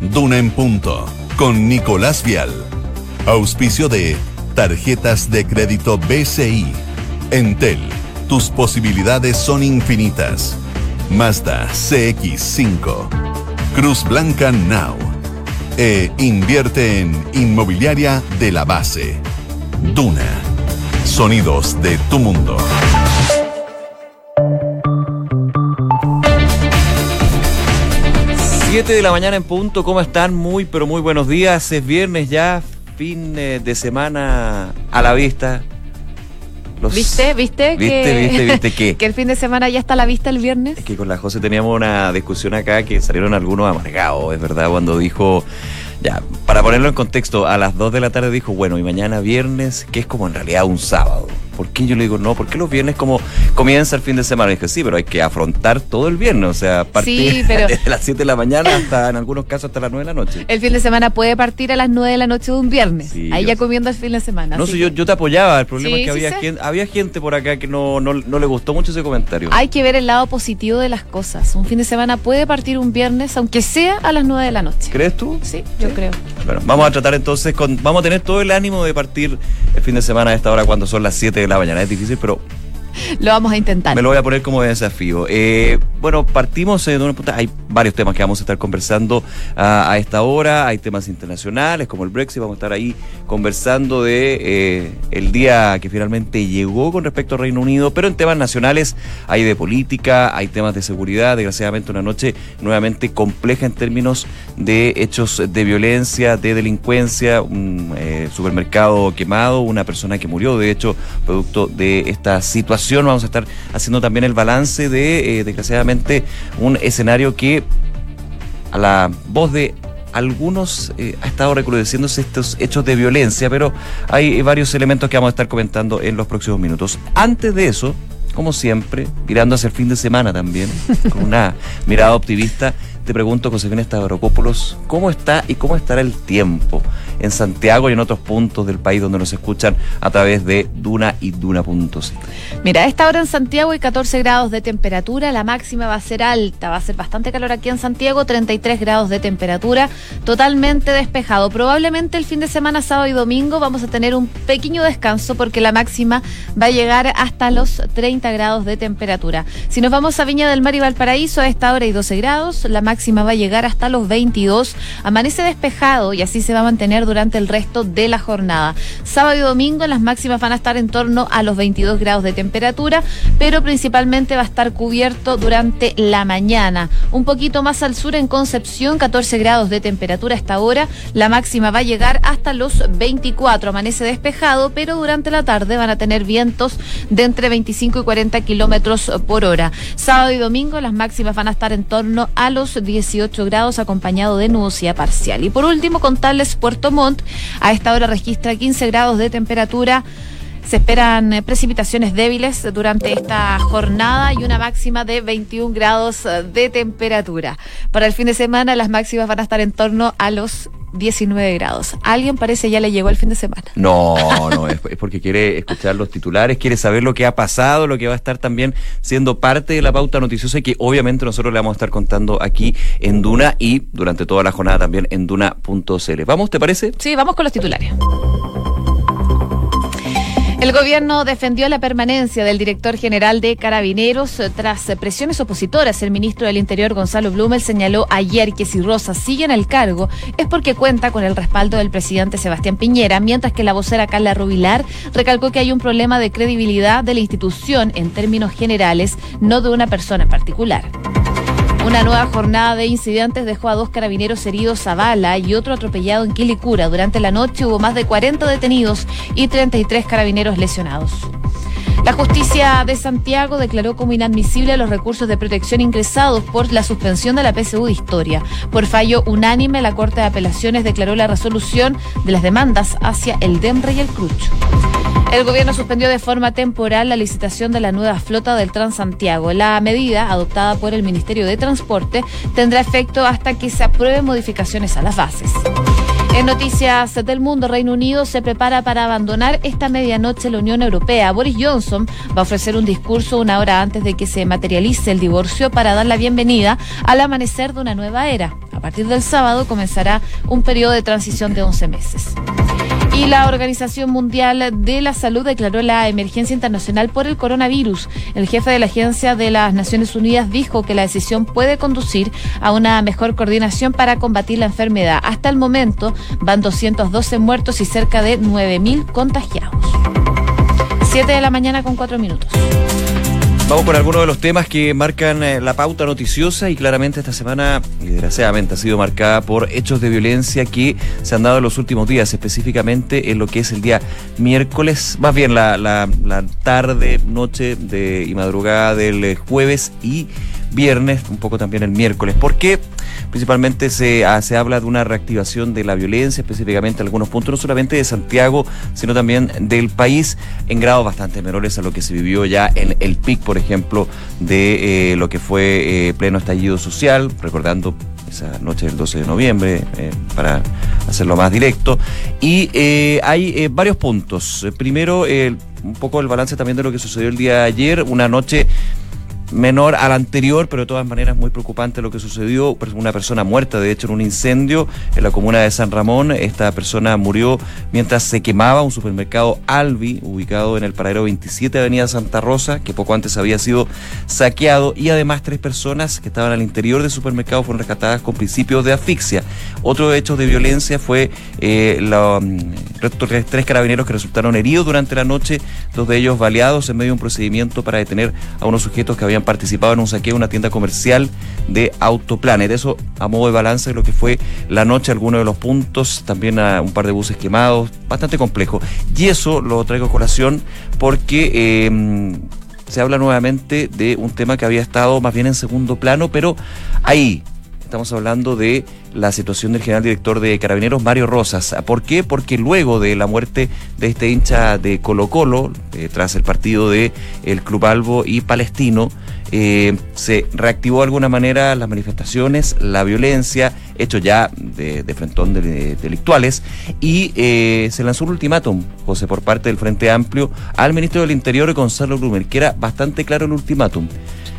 Duna en Punto, con Nicolás Vial. Auspicio de Tarjetas de Crédito BCI. Entel, tus posibilidades son infinitas. Mazda CX-5. Cruz Blanca Now. Invierte en Inmobiliaria de la Base. Duna. Sonidos de tu mundo. 7 de la mañana en punto. ¿Cómo están? Muy, pero muy buenos días. Es viernes ya, fin de semana a la vista. ¿Viste ¿Qué? Que el fin de semana ya está a la vista el viernes? Es que con la José teníamos una discusión acá que salieron algunos amargados, es verdad, cuando dijo, ya, para ponerlo en contexto, a las 2 de la tarde dijo, bueno, y mañana viernes, que es como en realidad un sábado. ¿Por qué? Yo le digo, no, ¿por qué los viernes como comienza el fin de semana? Y dije, sí, pero hay que afrontar todo el viernes, o sea, partir desde las 7 de la mañana hasta, en algunos casos, hasta las 9 de la noche. El fin de semana puede partir a las 9 de la noche de un viernes, sí, ahí ya comiendo el fin de semana. No sé, yo te apoyaba, el problema es que sí, había gente por acá que no le gustó mucho ese comentario. Hay que ver el lado positivo de las cosas. Un fin de semana puede partir un viernes, aunque sea a las 9 de la noche. ¿Crees tú? Sí, yo creo. Bueno, vamos a tratar entonces vamos a tener todo el ánimo de partir el fin de semana a esta hora cuando son las 7 de la mañana. Es difícil, pero lo vamos a intentar. Me lo voy a poner como desafío. Bueno, partimos de una punta. Hay varios temas que vamos a estar conversando a esta hora. Hay temas internacionales como el Brexit. Vamos a estar ahí conversando de el día que finalmente llegó con respecto al Reino Unido. Pero en temas nacionales hay de política, hay temas de seguridad. Desgraciadamente una noche nuevamente compleja en términos de hechos de violencia, de delincuencia. Un supermercado quemado, una persona que murió, de hecho, producto de esta situación. Vamos a estar haciendo también el balance de, desgraciadamente, un escenario que a la voz de algunos ha estado recrudeciéndose estos hechos de violencia, pero hay varios elementos que vamos a estar comentando en los próximos minutos. Antes de eso, como siempre, mirando hacia el fin de semana también, con una mirada optimista, te pregunto, Josefina Stavrakopoulos, ¿cómo está y cómo estará el tiempo en Santiago y en otros puntos del país donde nos escuchan a través de Duna y Duna.cl? Mira, a esta hora en Santiago hay 14 grados de temperatura, la máxima va a ser alta, va a ser bastante calor aquí en Santiago, 33 grados de temperatura, totalmente despejado. Probablemente el fin de semana, sábado y domingo, vamos a tener un pequeño descanso porque la máxima va a llegar hasta los 30 grados de temperatura. Si nos vamos a Viña del Mar y Valparaíso, a esta hora hay 12 grados, la máxima va a llegar hasta los 22, amanece despejado y así se va a mantener durante el resto de la jornada. Sábado y domingo las máximas van a estar en torno a los 22 grados de temperatura, pero principalmente va a estar cubierto durante la mañana. Un poquito más al sur en Concepción, 14 grados de temperatura a esta hora, la máxima va a llegar hasta los 24, amanece despejado, pero durante la tarde van a tener vientos de entre 25 y 40 kilómetros por hora. Sábado y domingo las máximas van a estar en torno a los 18 grados acompañado de nubosidad parcial. Y por último, contarles Puerto Montt, a esta hora registra 15 grados de temperatura. Se esperan precipitaciones débiles durante esta jornada y una máxima de 21 grados de temperatura. Para el fin de semana las máximas van a estar en torno a los 19 grados. ¿A alguien parece ya le llegó el fin de semana? No, es porque quiere escuchar los titulares, quiere saber lo que ha pasado, lo que va a estar también siendo parte de la pauta noticiosa y que obviamente nosotros le vamos a estar contando aquí en Duna y durante toda la jornada también en Duna.cl. ¿Vamos, te parece? Sí, vamos con los titulares. El gobierno defendió la permanencia del director general de Carabineros tras presiones opositoras. El ministro del Interior, Gonzalo Blumel, señaló ayer que si Rosa sigue en el cargo es porque cuenta con el respaldo del presidente Sebastián Piñera, mientras que la vocera Carla Rubilar recalcó que hay un problema de credibilidad de la institución en términos generales, no de una persona en particular. Una nueva jornada de incidentes dejó a 2 carabineros heridos a bala y otro atropellado en Quilicura. Durante la noche hubo más de 40 detenidos y 33 carabineros lesionados. La justicia de Santiago declaró como inadmisible los recursos de protección ingresados por la suspensión de la PSU de Historia. Por fallo unánime, la Corte de Apelaciones declaró la resolución de las demandas hacia el DEMRE y el Crucho. El gobierno suspendió de forma temporal la licitación de la nueva flota del Transantiago. La medida, adoptada por el Ministerio de Transporte, tendrá efecto hasta que se aprueben modificaciones a las bases. En noticias del mundo, Reino Unido se prepara para abandonar esta medianoche la Unión Europea. Boris Johnson va a ofrecer un discurso una hora antes de que se materialice el divorcio para dar la bienvenida al amanecer de una nueva era. A partir del sábado comenzará un periodo de transición de 11 meses. Y la Organización Mundial de la Salud declaró la emergencia internacional por el coronavirus. El jefe de la Agencia de las Naciones Unidas dijo que la decisión puede conducir a una mejor coordinación para combatir la enfermedad. Hasta el momento van 212 muertos y cerca de 9.000 contagiados. 7:04 a.m. Vamos con algunos de los temas que marcan la pauta noticiosa y claramente esta semana, y desgraciadamente, ha sido marcada por hechos de violencia que se han dado en los últimos días, específicamente en lo que es el día miércoles, más bien la tarde, noche y madrugada del jueves y viernes, un poco también el miércoles. ¿Por qué? Principalmente se habla de una reactivación de la violencia, específicamente en algunos puntos, no solamente de Santiago, sino también del país, en grados bastante menores a lo que se vivió ya en el pic, por ejemplo, de lo que fue pleno estallido social, recordando esa noche del 12 de noviembre, para hacerlo más directo. Y hay varios puntos. Primero, un poco el balance también de lo que sucedió el día de ayer, una noche menor a la anterior, pero de todas maneras muy preocupante lo que sucedió. Una persona muerta, de hecho, en un incendio en la comuna de San Ramón. Esta persona murió mientras se quemaba un supermercado Alvi, ubicado en el paradero 27 de Avenida Santa Rosa, que poco antes había sido saqueado, y además 3 personas que estaban al interior del supermercado fueron rescatadas con principios de asfixia. Otro hecho de violencia fue 3 carabineros que resultaron heridos durante la noche, 2 de ellos baleados en medio de un procedimiento para detener a unos sujetos que habían participado en un saqueo de una tienda comercial de Autoplanet. Eso a modo de balance de lo que fue la noche, algunos de los puntos, también a un par de buses quemados, bastante complejo. Y eso lo traigo a colación porque se habla nuevamente de un tema que había estado más bien en segundo plano, pero ahí estamos hablando de la situación del general director de Carabineros, Mario Rosas. ¿Por qué? Porque luego de la muerte de este hincha de Colo-Colo, tras el partido de el Club Albo y Palestino, se reactivó de alguna manera las manifestaciones, la violencia, hecho ya de frentón delictuales, y se lanzó un ultimátum, José, por parte del Frente Amplio al ministro del Interior, Gonzalo Blumel, que era bastante claro el ultimátum.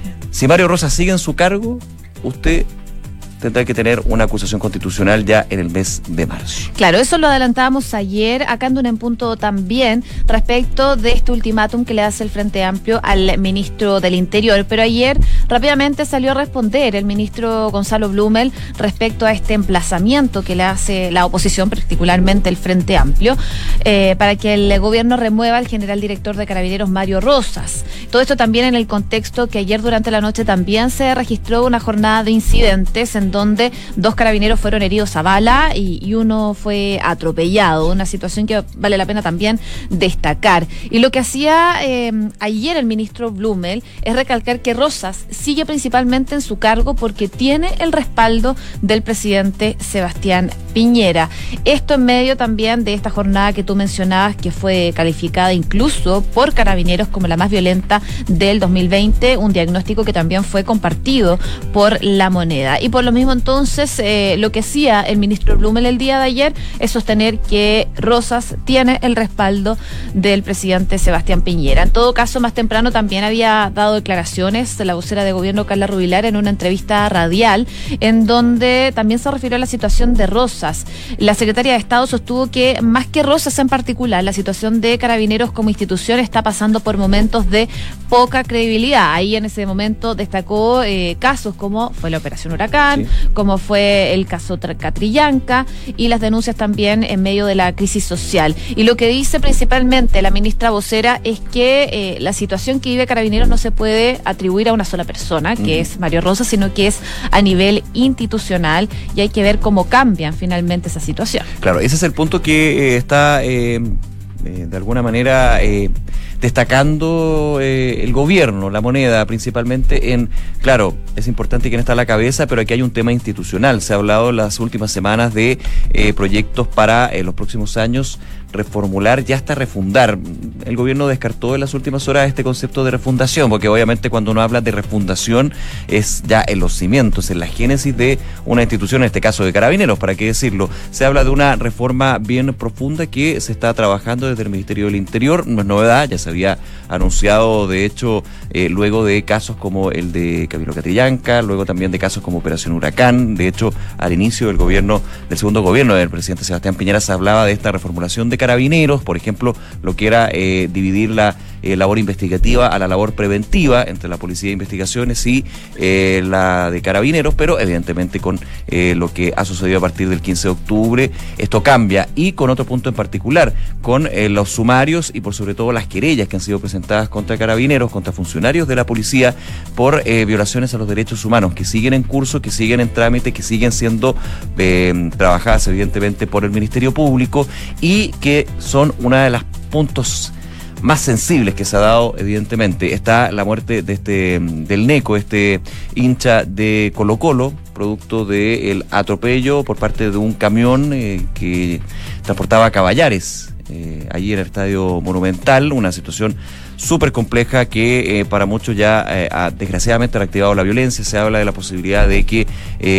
Si Mario Rosas sigue en su cargo, usted tendrá que tener una acusación constitucional ya en el mes de marzo. Claro, eso lo adelantábamos ayer, acá en un punto también, respecto de este ultimátum que le hace el Frente Amplio al ministro del Interior. Pero ayer rápidamente salió a responder el ministro Gonzalo Blumel respecto a este emplazamiento que le hace la oposición, particularmente el Frente Amplio, para que el gobierno remueva al general director de Carabineros, Mario Rosas. Todo esto también en el contexto que ayer durante la noche también se registró una jornada de incidentes en donde 2 carabineros fueron heridos a bala y uno fue atropellado, una situación que vale la pena también destacar. Y lo que hacía ayer el ministro Blumel es recalcar que Rosas sigue principalmente en su cargo porque tiene el respaldo del presidente Sebastián Piñera. Esto en medio también de esta jornada que tú mencionabas, que fue calificada incluso por Carabineros como la más violenta del 2020, un diagnóstico que también fue compartido por La Moneda. Y por lo mismo, entonces, lo que hacía el ministro Blumel el día de ayer es sostener que Rosas tiene el respaldo del presidente Sebastián Piñera. En todo caso, más temprano también había dado declaraciones de la vocera de gobierno, Carla Rubilar, en una entrevista radial, en donde también se refirió a la situación de Rosas. La secretaria de Estado sostuvo que, más que Rosas en particular, la situación de Carabineros como institución está pasando por momentos de poca credibilidad. Ahí en ese momento destacó casos como fue la Operación Huracán, sí, como fue el caso Catrillanca y las denuncias también en medio de la crisis social. Y lo que dice principalmente la ministra vocera es que la situación que vive Carabineros no se puede atribuir a una sola persona, que es Mario Rosas, sino que es a nivel institucional y hay que ver cómo cambian finalmente esa situación. Claro, ese es el punto que está de alguna manera destacando el gobierno, La Moneda, principalmente en, claro, es importante quién está a la cabeza, pero aquí hay un tema institucional. Se ha hablado en las últimas semanas de proyectos para los próximos años reformular y hasta refundar. El gobierno descartó en las últimas horas este concepto de refundación, porque obviamente cuando uno habla de refundación es ya en los cimientos, en la génesis de una institución, en este caso de Carabineros, para qué decirlo. Se habla de una reforma bien profunda que se está trabajando desde el Ministerio del Interior. No es novedad, ya se había anunciado, de hecho, luego de casos como el de Camilo Catrillanca, luego también de casos como Operación Huracán. De hecho, al inicio del segundo gobierno del presidente Sebastián Piñera se hablaba de esta reformulación de Carabineros, por ejemplo, lo que era dividir la labor investigativa a la labor preventiva entre la Policía de Investigaciones y la de Carabineros, pero evidentemente con lo que ha sucedido a partir del 15 de octubre, esto cambia, y con otro punto en particular, con los sumarios y por sobre todo las querellas que han sido presentadas contra Carabineros, contra funcionarios de la policía por violaciones a los derechos humanos, que siguen en curso, que siguen en trámite, que siguen siendo trabajadas evidentemente por el Ministerio Público, y que son una de las puntos más sensibles que se ha dado, evidentemente. Está la muerte de del Neco, hincha de Colo-Colo, producto del atropello por parte de un camión que transportaba caballares allí en el Estadio Monumental. Una situación súper compleja que para muchos ya desgraciadamente ha activado la violencia. Se habla de la posibilidad de que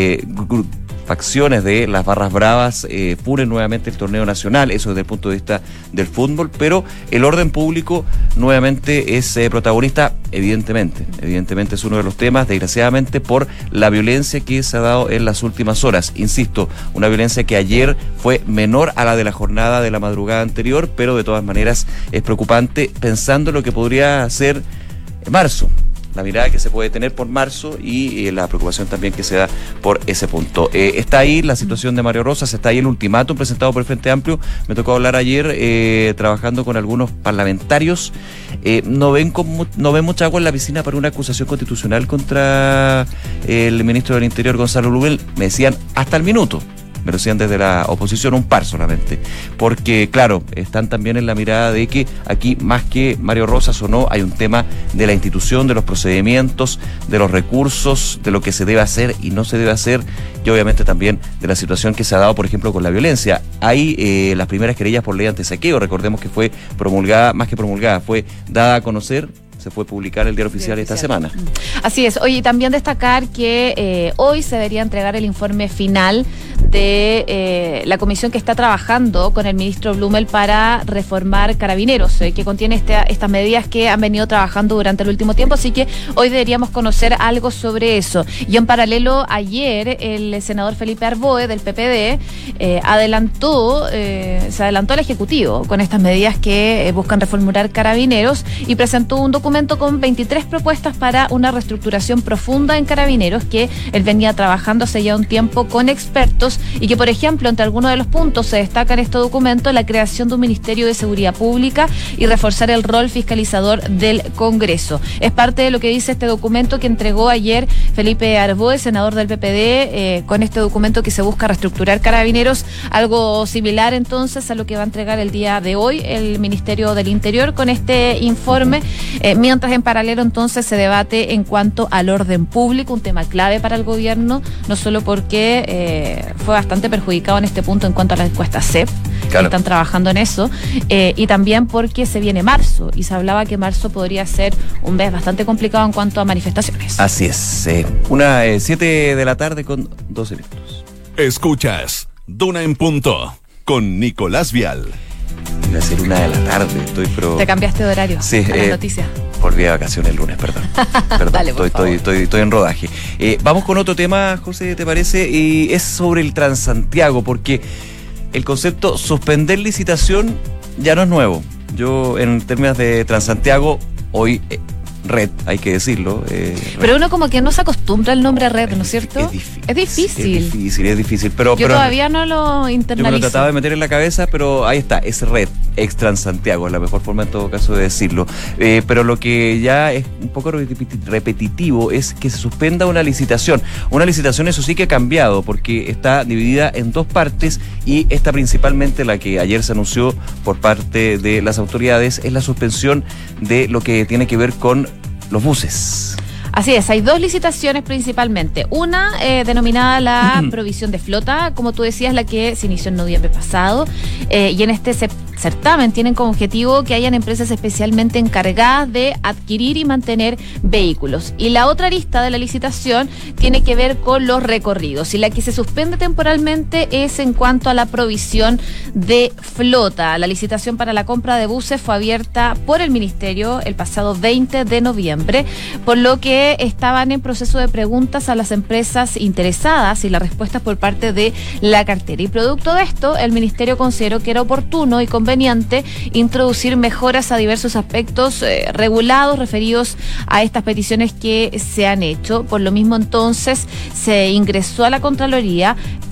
facciones de las barras bravas funen nuevamente el torneo nacional, eso desde el punto de vista del fútbol, pero el orden público nuevamente es protagonista, evidentemente es uno de los temas, desgraciadamente, por la violencia que se ha dado en las últimas horas. Insisto, una violencia que ayer fue menor a la de la jornada de la madrugada anterior, pero de todas maneras es preocupante pensando en lo que podría ser marzo. La mirada que se puede tener por marzo y la preocupación también que se da por ese punto. Está ahí la situación de Mario Rosas, está ahí el ultimátum presentado por el Frente Amplio. Me tocó hablar ayer trabajando con algunos parlamentarios. No ven mucha agua en la piscina para una acusación constitucional contra el ministro del Interior, Gonzalo Lubel. Me decían hasta el minuto. Me lo decían desde la oposición, un par solamente, porque claro, están también en la mirada de que aquí, más que Mario Rosas o no, hay un tema de la institución, de los procedimientos, de los recursos, de lo que se debe hacer y no se debe hacer, y obviamente también de la situación que se ha dado, por ejemplo, con la violencia. Hay las primeras querellas por ley antisaqueo, recordemos que fue promulgada, más que promulgada, fue dada a conocer, se fue a publicar el Diario Oficial esta semana. Así es. Oye, también destacar que hoy se debería entregar el informe final de la comisión que está trabajando con el ministro Blumel para reformar Carabineros, que contiene estas medidas que han venido trabajando durante el último tiempo, así que hoy deberíamos conocer algo sobre eso. Y en paralelo, ayer el senador Felipe Arboe del PPD se adelantó al Ejecutivo con estas medidas que buscan reformular Carabineros y presentó un documento con 23 propuestas para una reestructuración profunda en Carabineros que él venía trabajando hace ya un tiempo con expertos y que, por ejemplo, entre algunos de los puntos se destaca en este documento la creación de un Ministerio de Seguridad Pública y reforzar el rol fiscalizador del Congreso. Es parte de lo que dice este documento que entregó ayer Felipe Arboe, senador del PPD, con este documento que se busca reestructurar Carabineros, algo similar entonces a lo que va a entregar el día de hoy el Ministerio del Interior con este informe. Mientras en paralelo entonces se debate en cuanto al orden público, un tema clave para el gobierno, no solo porque fue bastante perjudicado en este punto en cuanto a la encuesta CEP, claro, están trabajando en eso, y también porque se viene marzo, y se hablaba que marzo podría ser un mes bastante complicado en cuanto a manifestaciones. Así es, 7 de la tarde con 12 minutos. Escuchas Duna en Punto con Nicolás Vial. Iba a ser 1 de la tarde, Te cambiaste de horario. Sí, a las noticias. Por día de vacaciones el lunes, perdón. Dale, estoy en rodaje. Vamos con otro tema, José, ¿te parece? Y es sobre el Transantiago, porque el concepto suspender licitación ya no es nuevo. Yo, en términos de Transantiago, hoy red, hay que decirlo. Pero uno como que no se acostumbra al nombre red, ¿no es cierto? Es difícil. Pero todavía no lo internalizo. Yo me lo trataba de meter en la cabeza, pero ahí está, es red, ex Transantiago, es la mejor forma en todo caso de decirlo. Pero lo que ya es un poco repetitivo es que se suspenda una licitación. Una licitación, eso sí que ha cambiado, porque está dividida en dos partes, y esta principalmente, la que ayer se anunció por parte de las autoridades, es la suspensión de lo que tiene que ver con los buses. Así es, hay dos licitaciones principalmente. Una denominada la provisión de flota, como tú decías, la que se inició en noviembre pasado, y en este se certamen tienen como objetivo que hayan empresas especialmente encargadas de adquirir y mantener vehículos. Y la otra arista de la licitación tiene que ver con los recorridos. Y la que se suspende temporalmente es en cuanto a la provisión de flota. La licitación para la compra de buses fue abierta por el Ministerio el pasado 20 de noviembre, por lo que estaban en proceso de preguntas a las empresas interesadas y las respuestas por parte de la cartera. Y producto de esto, el Ministerio consideró que era oportuno y conveniente introducir mejoras a diversos aspectos regulados referidos a estas peticiones que se han hecho. Por lo mismo, entonces, se ingresó a la Contraloría,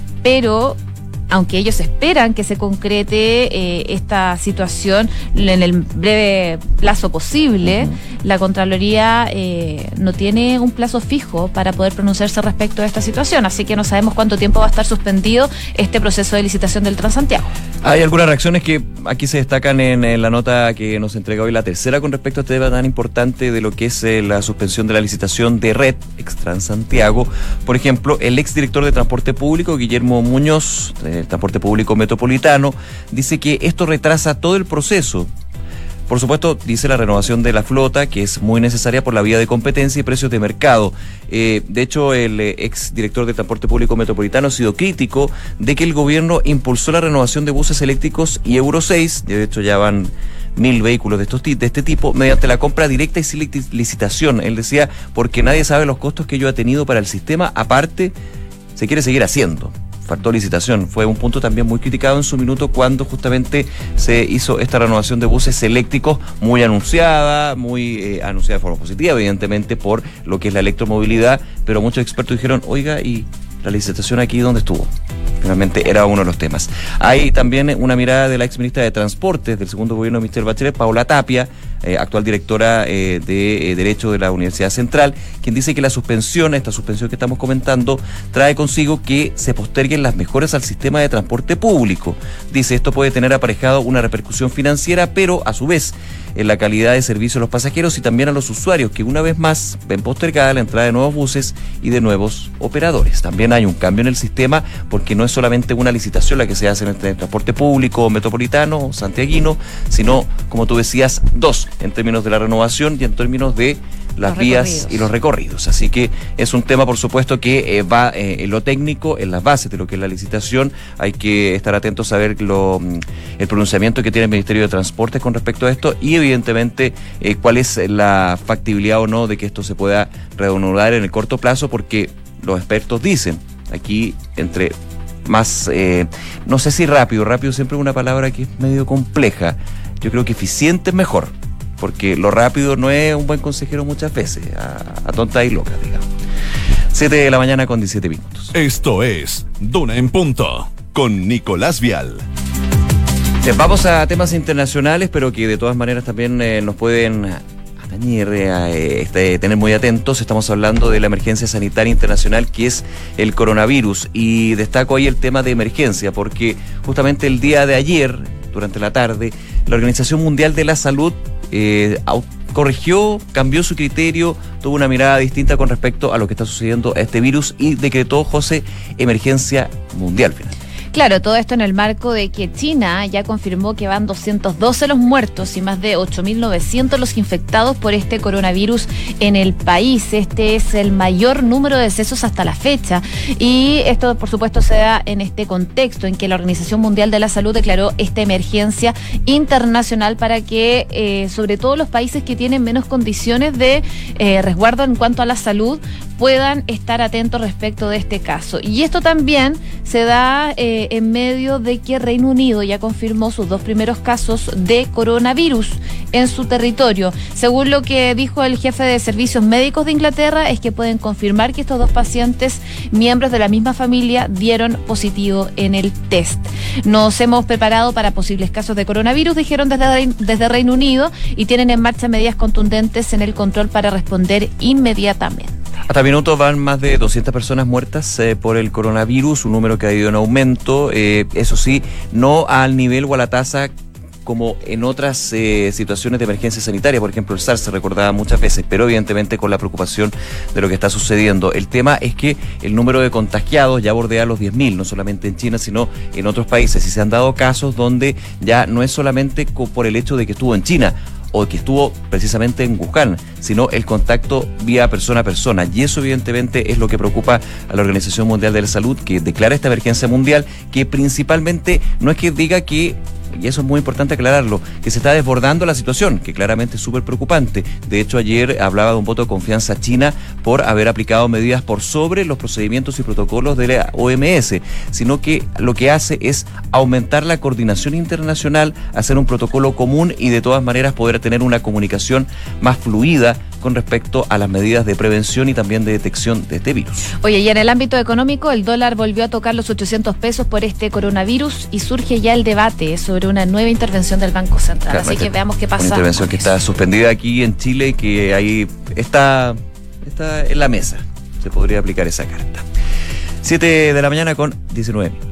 pero aunque ellos esperan que se concrete esta situación en el breve plazo posible, la Contraloría no tiene un plazo fijo para poder pronunciarse respecto a esta situación, así que no sabemos cuánto tiempo va a estar suspendido este proceso de licitación del Transantiago. Hay algunas reacciones que aquí se destacan en la nota que nos entrega hoy la tercera con respecto a este tema tan importante de lo que es la suspensión de la licitación de Red, ex Transantiago. Por ejemplo, el exdirector de Transporte Público, Guillermo Muñoz, del Transporte Público Metropolitano, dice que esto retrasa todo el proceso. Por supuesto, dice la renovación de la flota, que es muy necesaria por la vía de competencia y precios de mercado. De hecho, el exdirector de Transporte Público Metropolitano ha sido crítico de que el gobierno impulsó la renovación de buses eléctricos y Euro 6, de hecho ya van 1.000 vehículos de este tipo, mediante la compra directa y sin licitación. Él decía, porque nadie sabe los costos que ello ha tenido para el sistema, aparte, se quiere seguir haciendo. Faltó licitación. Fue un punto también muy criticado en su minuto cuando justamente se hizo esta renovación de buses eléctricos, muy anunciada, anunciada de forma positiva, evidentemente, por lo que es la electromovilidad, pero muchos expertos dijeron, oiga, ¿y la licitación aquí dónde estuvo? Finalmente era uno de los temas. Hay también una mirada de la exministra de Transportes del segundo gobierno de Michelle Bachelet, Paula Tapia, actual directora de Derecho de la Universidad Central, quien dice que esta suspensión que estamos comentando, trae consigo que se posterguen las mejoras al sistema de transporte público. Dice, esto puede tener aparejado una repercusión financiera, pero a su vez en la calidad de servicio a los pasajeros y también a los usuarios, que una vez más ven postergada la entrada de nuevos buses y de nuevos operadores. También hay un cambio en el sistema, porque no es solamente una licitación la que se hace en el transporte público metropolitano, santiaguino, sino, como tú decías, dos, en términos de la renovación y en términos de las vías y los recorridos. Así que es un tema, por supuesto, que va en lo técnico, en las bases de lo que es la licitación. Hay que estar atentos a ver el pronunciamiento que tiene el Ministerio de Transportes con respecto a esto y, evidentemente, cuál es la factibilidad o no de que esto se pueda reanudar en el corto plazo, porque los expertos dicen, aquí entre más, no sé si rápido siempre es una palabra que es medio compleja. Yo creo que eficiente es mejor, porque lo rápido no es un buen consejero muchas veces, a tonta y loca, digamos. 7:17 a.m. Esto es Duna en Punto, con Nicolás Vial. Vamos a temas internacionales, pero que de todas maneras también nos pueden atañir, tener muy atentos. Estamos hablando de la emergencia sanitaria internacional, que es el coronavirus, y destaco ahí el tema de emergencia, porque justamente el día de ayer, durante la tarde, la Organización Mundial de la Salud corrigió, cambió su criterio, tuvo una mirada distinta con respecto a lo que está sucediendo a este virus y decretó, José, emergencia mundial finalmente. Claro, todo esto en el marco de que China ya confirmó que van 212 los muertos y más de 8.900 los infectados por este coronavirus en el país. Este es el mayor número de decesos hasta la fecha. Y esto, por supuesto, se da en este contexto en que la Organización Mundial de la Salud declaró esta emergencia internacional para que, sobre todo los países que tienen menos condiciones de resguardo en cuanto a la salud, puedan estar atentos respecto de este caso. Y esto también se da en medio de que Reino Unido ya confirmó sus 2 primeros casos de coronavirus en su territorio. Según lo que dijo el jefe de servicios médicos de Inglaterra, es que pueden confirmar que estos 2 pacientes, miembros de la misma familia, dieron positivo en el test. Nos hemos preparado para posibles casos de coronavirus, dijeron desde Reino Unido, y tienen en marcha medidas contundentes en el control para responder inmediatamente. Hasta minutos van más de 200 personas muertas por el coronavirus, un número que ha ido en aumento, eso sí, no al nivel o a la tasa como en otras situaciones de emergencia sanitaria. Por ejemplo, el SARS se recordaba muchas veces, pero evidentemente con la preocupación de lo que está sucediendo. El tema es que el número de contagiados ya bordea los 10.000, no solamente en China, sino en otros países. Y se han dado casos donde ya no es solamente por el hecho de que estuvo en China o que estuvo precisamente en Wuhan, sino el contacto vía persona a persona. Y eso evidentemente es lo que preocupa a la Organización Mundial de la Salud, que declara esta emergencia mundial, que principalmente no es que diga que, y eso es muy importante aclararlo, que se está desbordando la situación, que claramente es súper preocupante. De hecho, ayer hablaba de un voto de confianza a China por haber aplicado medidas por sobre los procedimientos y protocolos de la OMS, sino que lo que hace es aumentar la coordinación internacional, hacer un protocolo común y de todas maneras poder tener una comunicación más fluida con respecto a las medidas de prevención y también de detección de este virus. Oye, y en el ámbito económico, el dólar volvió a tocar los 800 pesos por este coronavirus y surge ya el debate sobre una nueva intervención del Banco Central. Claro, así que veamos qué pasa. Una intervención que está suspendida aquí en Chile y que ahí está en la mesa. Se podría aplicar esa carta. 7 de la mañana con 19 minutos.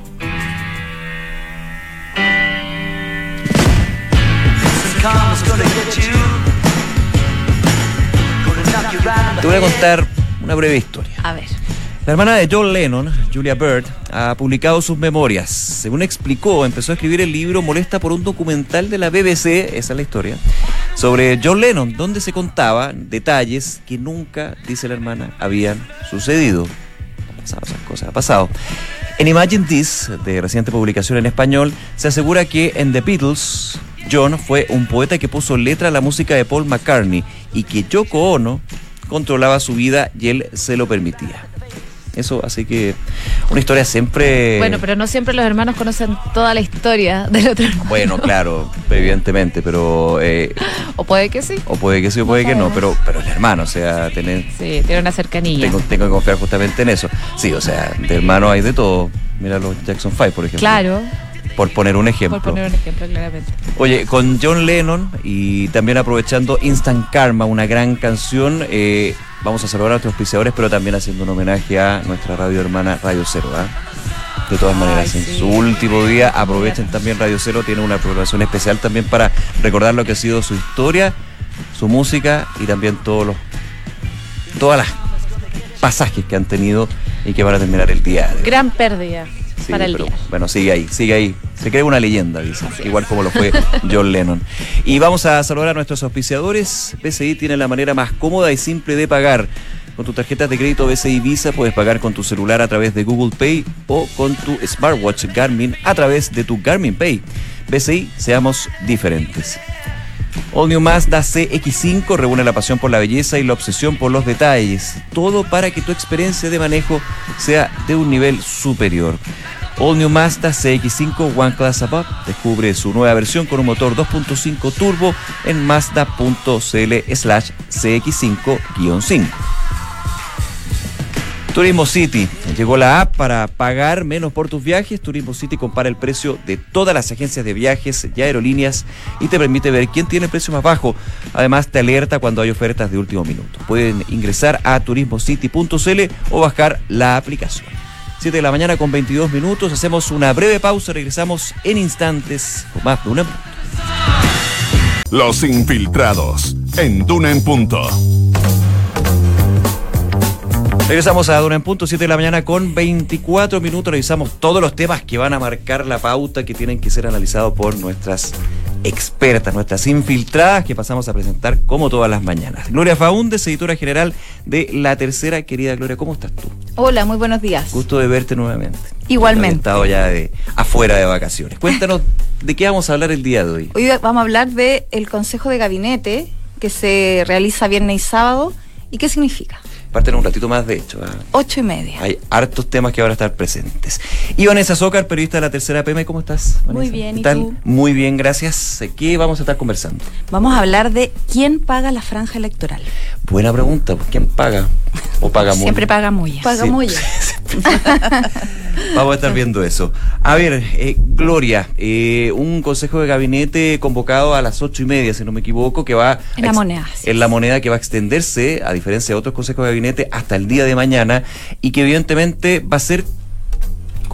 Te voy a contar una breve historia. A ver. La hermana de John Lennon, Julia Bird, ha publicado sus memorias. Según explicó, empezó a escribir el libro molesta por un documental de la BBC, esa es la historia, sobre John Lennon, donde se contaban detalles que nunca, dice la hermana, habían sucedido. Esas cosas han pasado. En Imagine This, de reciente publicación en español, se asegura que en The Beatles, John fue un poeta que puso letra a la música de Paul McCartney y que Yoko Ono controlaba su vida y él se lo permitía. Eso, así que una historia siempre... Bueno, pero no siempre los hermanos conocen toda la historia del otro hermano. Bueno, claro, evidentemente, pero... o puede que sí. O puede que sí, o puede que no, pero el hermano, o sea, tener... Sí, tiene una cercanía. Tengo que confiar justamente en eso. Sí, o sea, de hermano hay de todo. Mira los Jackson 5, por ejemplo. Claro. Por poner un ejemplo. Por poner un ejemplo, claramente. Oye, con John Lennon y también aprovechando Instant Karma, una gran canción, vamos a saludar a nuestros auspiciadores, pero también haciendo un homenaje a nuestra radio hermana Radio Cero, ¿eh? De todas maneras, en su último día, aprovechen también Radio Cero, tiene una programación especial también para recordar lo que ha sido su historia, su música y también todas las pasajes que han tenido y que van a terminar el día de hoy. Gran pérdida. Sí, para el pero, día. Bueno, sigue ahí. Se crea una leyenda, dicen, igual como lo fue John Lennon. Y vamos a saludar a nuestros auspiciadores. BCI tiene la manera más cómoda y simple de pagar. Con tus tarjetas de crédito BCI Visa puedes pagar con tu celular a través de Google Pay o con tu smartwatch Garmin a través de tu Garmin Pay. BCI, seamos diferentes. All New Mazda CX5 reúne la pasión por la belleza y la obsesión por los detalles. Todo para que tu experiencia de manejo sea de un nivel superior. All New Mazda CX5 One Class Above descubre su nueva versión con un motor 2.5 turbo en mazda.cl/CX5-5. Turismo City. Llegó la app para pagar menos por tus viajes. Turismo City compara el precio de todas las agencias de viajes y aerolíneas y te permite ver quién tiene el precio más bajo. Además, te alerta cuando hay ofertas de último minuto. Pueden ingresar a turismocity.cl o bajar la aplicación. 7 de la mañana con 22 minutos. Hacemos una breve pausa. Regresamos en instantes con más de Duna en Punto. Los infiltrados en Duna en Punto. Regresamos a Duna en Punto, 7 de la mañana con 24 minutos. Revisamos todos los temas que van a marcar la pauta, que tienen que ser analizados por nuestras expertas, nuestras infiltradas, que pasamos a presentar como todas las mañanas. Gloria Faúndez, editora general de La Tercera. Querida Gloria, ¿cómo estás tú? Hola, muy buenos días. Gusto de verte nuevamente. Igualmente. He estado ya afuera de vacaciones. Cuéntanos, ¿de qué vamos a hablar el día de hoy? Hoy vamos a hablar del Consejo de Gabinete, que se realiza viernes y sábado. ¿Y qué significa? Parten un ratito más, de hecho. 8:30. Hay hartos temas que van a estar presentes. Y Vanessa Zócar, periodista de La Tercera PM, ¿cómo estás, Vanessa? Muy bien, ¿qué ¿y tal? tú? Muy bien, gracias. ¿Qué vamos a estar conversando? Vamos a hablar de quién paga la franja electoral. Buena pregunta, ¿quién paga? ¿O paga Moya? Siempre paga Moya. Sí. Vamos a estar viendo eso. A ver, Gloria, un consejo de gabinete convocado a las 8:30, si no me equivoco, que va... En la moneda. En la moneda, que va a extenderse, a diferencia de otros consejos de gabinete, hasta el día de mañana, y que evidentemente va a ser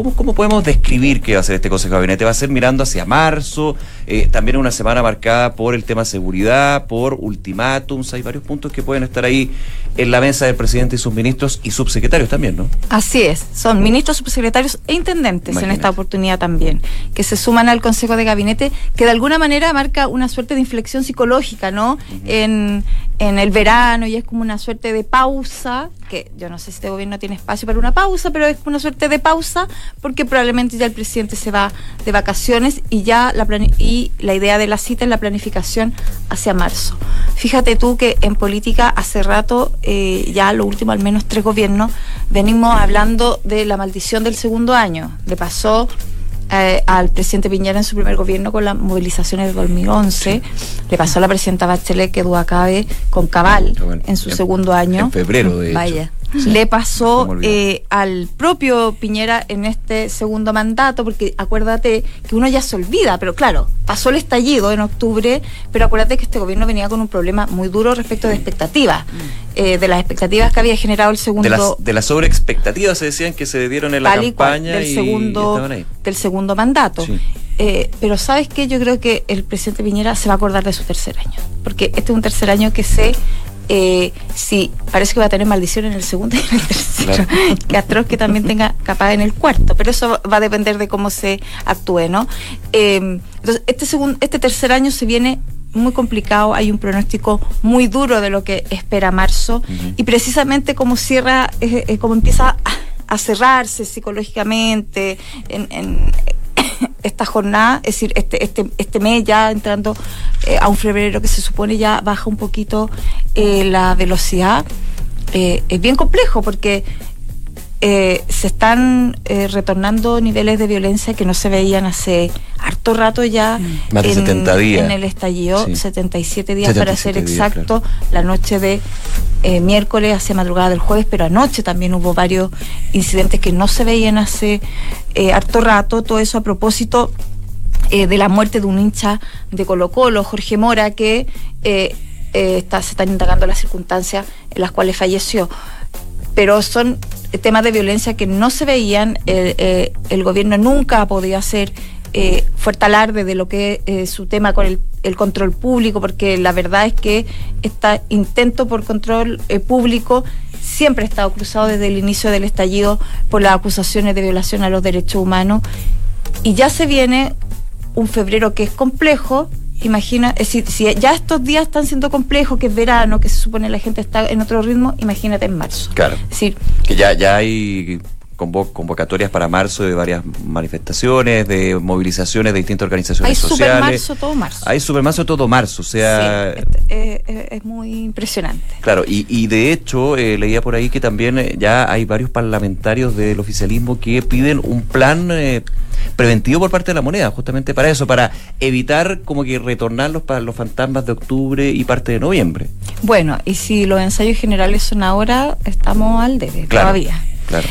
¿Cómo podemos describir qué va a ser este Consejo de Gabinete? ¿Va a ser mirando hacia marzo? También una semana marcada por el tema seguridad, por ultimátums. Hay varios puntos que pueden estar ahí en la mesa del presidente y sus ministros y subsecretarios también, ¿no? Así es, son ministros, subsecretarios e intendentes. Imagínate. En esta oportunidad también, que se suman al Consejo de Gabinete, que de alguna manera marca una suerte de inflexión psicológica, ¿no? En el verano, y es como una suerte de pausa, que yo no sé si este gobierno tiene espacio para una pausa, pero es una suerte de pausa, porque probablemente ya el presidente se va de vacaciones y ya la idea de la cita es la planificación hacia marzo. Fíjate tú que en política hace rato, ya lo último al menos 3 gobiernos, venimos hablando de la maldición del segundo año. Le pasó al presidente Piñera en su primer gobierno con las movilizaciones de 2011, le pasó a la presidenta Bachelet que Duacabe con Cabal en su segundo año. En febrero, de hecho. Vaya. Le pasó al propio Piñera en este segundo mandato, porque acuérdate que uno ya se olvida, pero claro, pasó el estallido en octubre, pero acuérdate que este gobierno venía con un problema muy duro respecto de expectativas, de las expectativas que había generado el segundo... De las sobreexpectativas se decían que se dieron en la campaña del segundo mandato. Sí. Pero ¿sabes qué? Yo creo que el presidente Piñera se va a acordar de su tercer año, porque este es un tercer año que sí, parece que va a tener maldición en el segundo y en el tercero. Claro. Que atroz que también tenga capaz en el cuarto, pero eso va a depender de cómo se actúe, ¿no? Entonces, este tercer año se viene muy complicado, hay un pronóstico muy duro de lo que espera marzo, y precisamente como cierra, como empieza a cerrarse psicológicamente en esta jornada, es decir, este mes ya entrando a un febrero que se supone ya baja un poquito la velocidad, es bien complejo porque se están retornando niveles de violencia que no se veían hace harto rato ya. Más de 70 días. En el estallido, sí. 77 días 77 para ser días, exacto, claro. La noche de miércoles hacia madrugada del jueves, pero anoche también hubo varios incidentes que no se veían hace harto rato. Todo eso a propósito de la muerte de un hincha de Colo-Colo, Jorge Mora, que se están indagando las circunstancias en las cuales falleció. Pero son temas de violencia que no se veían. El gobierno nunca ha podido hacer fuerte alarde de lo que es su tema con el control público, porque la verdad es que este intento por control público siempre ha estado cruzado desde el inicio del estallido por las acusaciones de violación a los derechos humanos, y ya se viene un febrero que es complejo. Imagina, es decir, si ya estos días están siendo complejos, que es verano, que se supone la gente está en otro ritmo, imagínate en marzo. Claro. Es decir, que ya hay convocatorias para marzo de varias manifestaciones, de movilizaciones de distintas organizaciones sociales. Hay supermarzo todo marzo, o sea... Sí, es muy impresionante. Claro, y de hecho leía por ahí que también ya hay varios parlamentarios del oficialismo que piden un plan preventivo por parte de la moneda, justamente para eso, para evitar como que retornar los fantasmas de octubre y parte de noviembre. Bueno, y si los ensayos generales son ahora, estamos al debe, claro, todavía. Claro.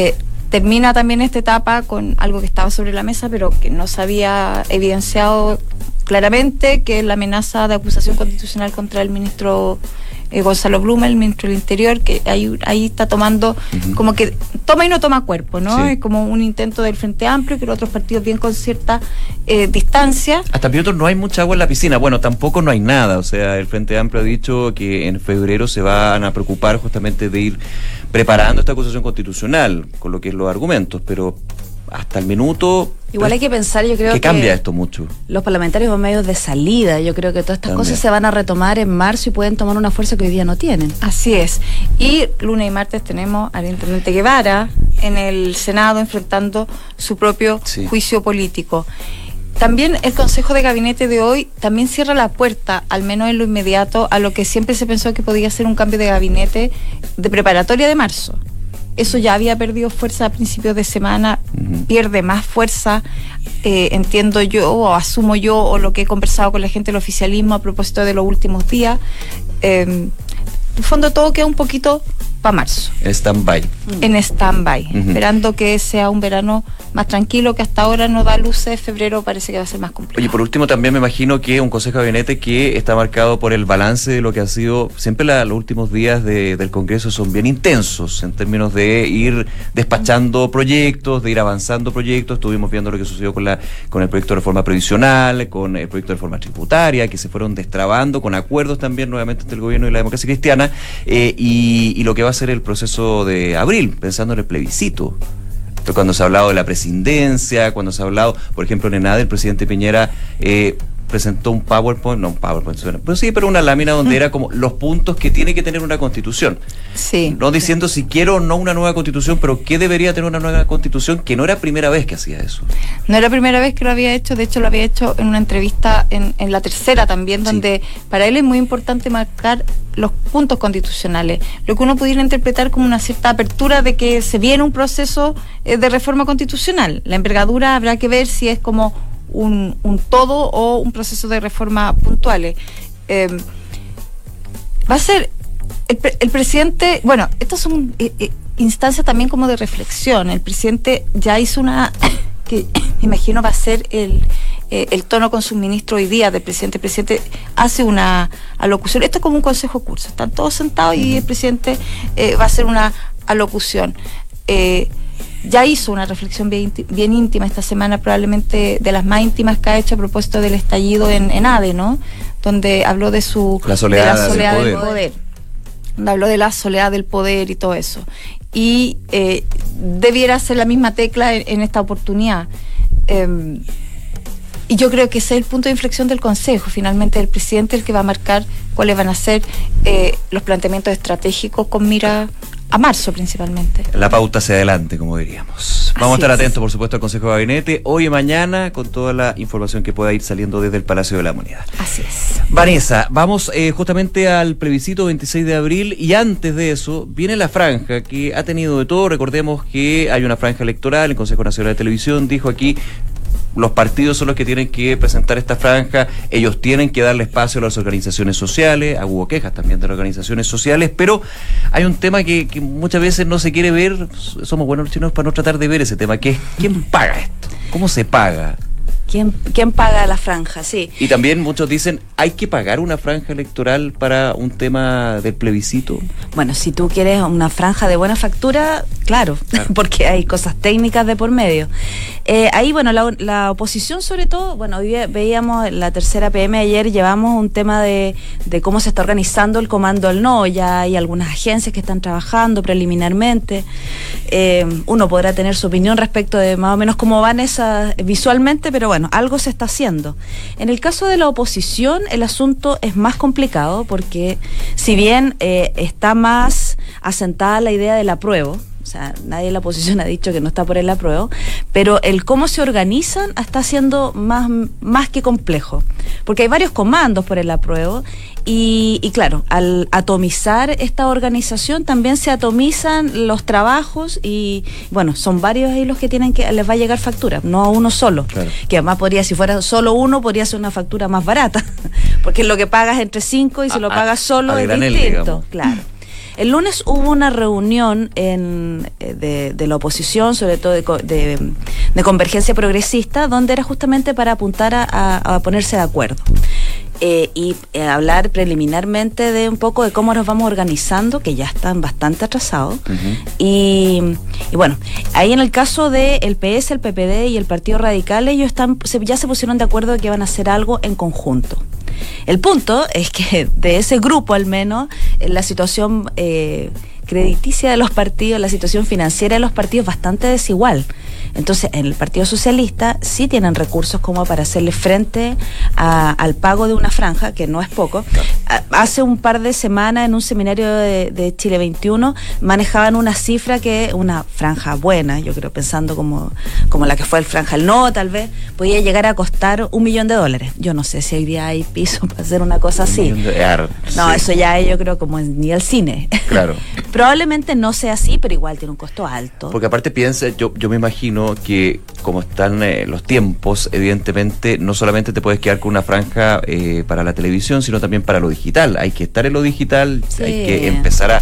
Termina también esta etapa con algo que estaba sobre la mesa, pero que no se había evidenciado claramente, que es la amenaza de acusación constitucional contra el ministro Gonzalo Blumel, el ministro del Interior, que ahí está tomando, como que toma y no toma cuerpo, ¿no? Sí. Es como un intento del Frente Amplio, que los otros partidos bien con cierta distancia. Hasta pilotos no hay mucha agua en la piscina. Bueno, tampoco no hay nada. O sea, el Frente Amplio ha dicho que en febrero se van a preocupar justamente de ir preparando esta acusación constitucional, con lo que es los argumentos, pero hasta el minuto... Igual hay que pensar, yo creo que cambia esto mucho. Los parlamentarios son medios de salida. Yo creo que todas estas cosas se van a retomar en marzo y pueden tomar una fuerza que hoy día no tienen. Así es. Y lunes y martes tenemos al intendente Guevara en el Senado enfrentando su propio juicio político. También el Consejo de Gabinete de hoy también cierra la puerta, al menos en lo inmediato, a lo que siempre se pensó que podía ser un cambio de gabinete de preparatoria de marzo. Eso ya había perdido fuerza a principios de semana, pierde más fuerza, entiendo yo, o asumo yo, o lo que he conversado con la gente del oficialismo a propósito de los últimos días. En el fondo todo queda un poquito para marzo. En stand-by. En stand-by, esperando que sea un verano más tranquilo, que hasta ahora no da luces. Febrero parece que va a ser más complicado. Oye, por último, también me imagino que un Consejo de Gabinete que está marcado por el balance de lo que ha sido, siempre los últimos días del Congreso son bien intensos en términos de ir despachando proyectos, de ir avanzando proyectos. Estuvimos viendo lo que sucedió con el proyecto de reforma previsional, con el proyecto de reforma tributaria, que se fueron destrabando con acuerdos también nuevamente entre el gobierno y la democracia cristiana, y lo que va a ser el proceso de abril, pensando en el plebiscito. Cuando se ha hablado de la presidencia, cuando se ha hablado, por ejemplo, en ENADE, el presidente Piñera presentó un PowerPoint, pero una lámina donde era como los puntos que tiene que tener una constitución. Sí. No diciendo si quiero o no una nueva constitución, pero qué debería tener una nueva constitución, que no era primera vez que hacía eso. No era primera vez que lo había hecho, de hecho lo había hecho en una entrevista en la tercera también, donde para él es muy importante marcar los puntos constitucionales, lo que uno pudiera interpretar como una cierta apertura de que se viene un proceso de reforma constitucional. La envergadura habrá que ver si es como un todo o un proceso de reforma puntuales. Va a ser el presidente, bueno, estas son instancias también como de reflexión. El presidente ya hizo una que me imagino va a ser el tono con sus ministros hoy día del presidente. El presidente hace una alocución, esto es como un consejo curso, están todos sentados y el presidente va a hacer una alocución. Ya hizo una reflexión bien íntima esta semana, probablemente de las más íntimas que ha hecho a propósito del estallido en ADE, ¿no? Donde habló de la soledad del poder. Donde habló de la soledad del poder y todo eso. Y debiera ser la misma tecla en esta oportunidad. Y yo creo que ese es el punto de inflexión del Consejo. Finalmente el presidente es el que va a marcar cuáles van a ser los planteamientos estratégicos con mira a marzo principalmente. La pauta hacia adelante, como diríamos. Vamos a estar atentos, por supuesto, al Consejo de Gabinete hoy y mañana con toda la información que pueda ir saliendo desde el Palacio de la Moneda. Así es. Vanessa, vamos justamente al plebiscito 26 de abril y antes de eso viene la franja que ha tenido de todo. Recordemos que hay una franja electoral, el Consejo Nacional de Televisión dijo aquí: los partidos son los que tienen que presentar esta franja, ellos tienen que darle espacio a las organizaciones sociales, hubo quejas también de las organizaciones sociales, pero hay un tema que muchas veces no se quiere ver, somos buenos los chinos para no tratar de ver ese tema, que es ¿quién paga esto? ¿Cómo se paga? ¿Quién paga la franja? Sí. Y también muchos dicen, ¿hay que pagar una franja electoral para un tema del plebiscito? Bueno, si tú quieres una franja de buena factura, claro. Porque hay cosas técnicas de por medio. Ahí, bueno, la oposición sobre todo, bueno, hoy veíamos la tercera PM ayer, llevamos un tema de cómo se está organizando el comando al no, ya hay algunas agencias que están trabajando preliminarmente. Uno podrá tener su opinión respecto de más o menos cómo van esas visualmente, pero bueno, algo se está haciendo. En el caso de la oposición, el asunto es más complicado porque si bien está más asentada la idea del apruebo, o sea, nadie en la oposición ha dicho que no está por el apruebo, pero el cómo se organizan está siendo más que complejo, porque hay varios comandos por el apruebo y claro, al atomizar esta organización también se atomizan los trabajos y bueno, son varios ahí los que les va a llegar factura, no a uno solo, claro. Que además podría, si fuera solo uno, podría ser una factura más barata, porque lo que pagas entre 5 y si lo pagas solo es distinto, claro. El lunes hubo una reunión de la oposición, sobre todo de Convergencia Progresista, donde era justamente para apuntar a ponerse de acuerdo. Y hablar preliminarmente de un poco de cómo nos vamos organizando, que ya están bastante atrasados. Uh-huh. Y bueno, ahí en el caso del PS, el PPD y el Partido Radical, ellos ya se pusieron de acuerdo de que van a hacer algo en conjunto. El punto es que de ese grupo, al menos, la situación crediticia de los partidos, la situación financiera de los partidos es bastante desigual. Entonces, en el Partido Socialista sí tienen recursos como para hacerle frente al pago de una franja, que no es poco. Hace un par de semanas, en un seminario de Chile 21, manejaban una cifra que una franja buena, yo creo, pensando como la que fue el franja el no, tal vez, podía llegar a costar $1 millón. Yo no sé si hoy día hay piso para hacer una cosa así. No, eso ya yo creo como ni el cine. Claro. Probablemente no sea así, pero igual tiene un costo alto. Porque aparte piensa, yo me imagino que como están los tiempos, evidentemente no solamente te puedes quedar con una franja para la televisión, sino también para lo digital. Hay que estar en lo digital, sí. Hay que empezar a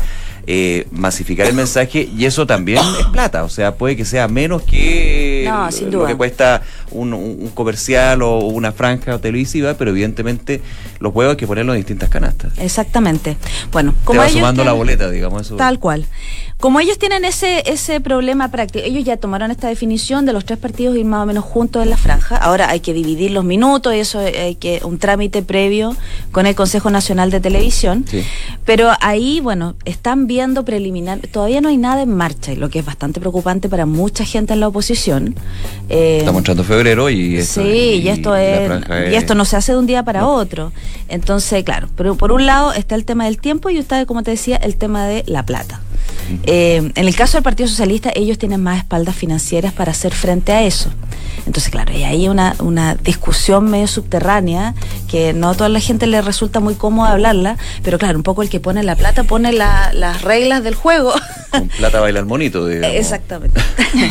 masificar el mensaje, y eso también es plata, o sea, puede que sea menos que sin lo duda. que cuesta un comercial o una franja televisiva, pero evidentemente los huevos hay que ponerlos en distintas canastas. Exactamente. Bueno, Te como va ellos sumando la tienen- boleta, digamos. Eso. Tal cual. Como ellos tienen ese problema práctico, ellos ya tomaron esta definición de los 3 partidos ir más o menos juntos en la franja. Ahora hay que dividir los minutos, y eso hay que un trámite previo con el Consejo Nacional de Televisión. Sí. Pero ahí, bueno, están viendo preliminar, todavía no hay nada en marcha, y lo que es bastante preocupante para mucha gente en la oposición. Estamos entrando febrero y esto, Sí, y esto la franja y esto no se hace de un día para otro. Entonces, claro, pero por un lado está el tema del tiempo y está, como te decía, el tema de la plata. En el caso del Partido Socialista, ellos tienen más espaldas financieras para hacer frente a eso. Entonces, claro, y ahí hay una discusión medio subterránea que no a toda la gente le resulta muy cómodo hablarla, pero claro, un poco el que pone la plata pone las reglas del juego. Con plata baila el monito, digamos. Exactamente.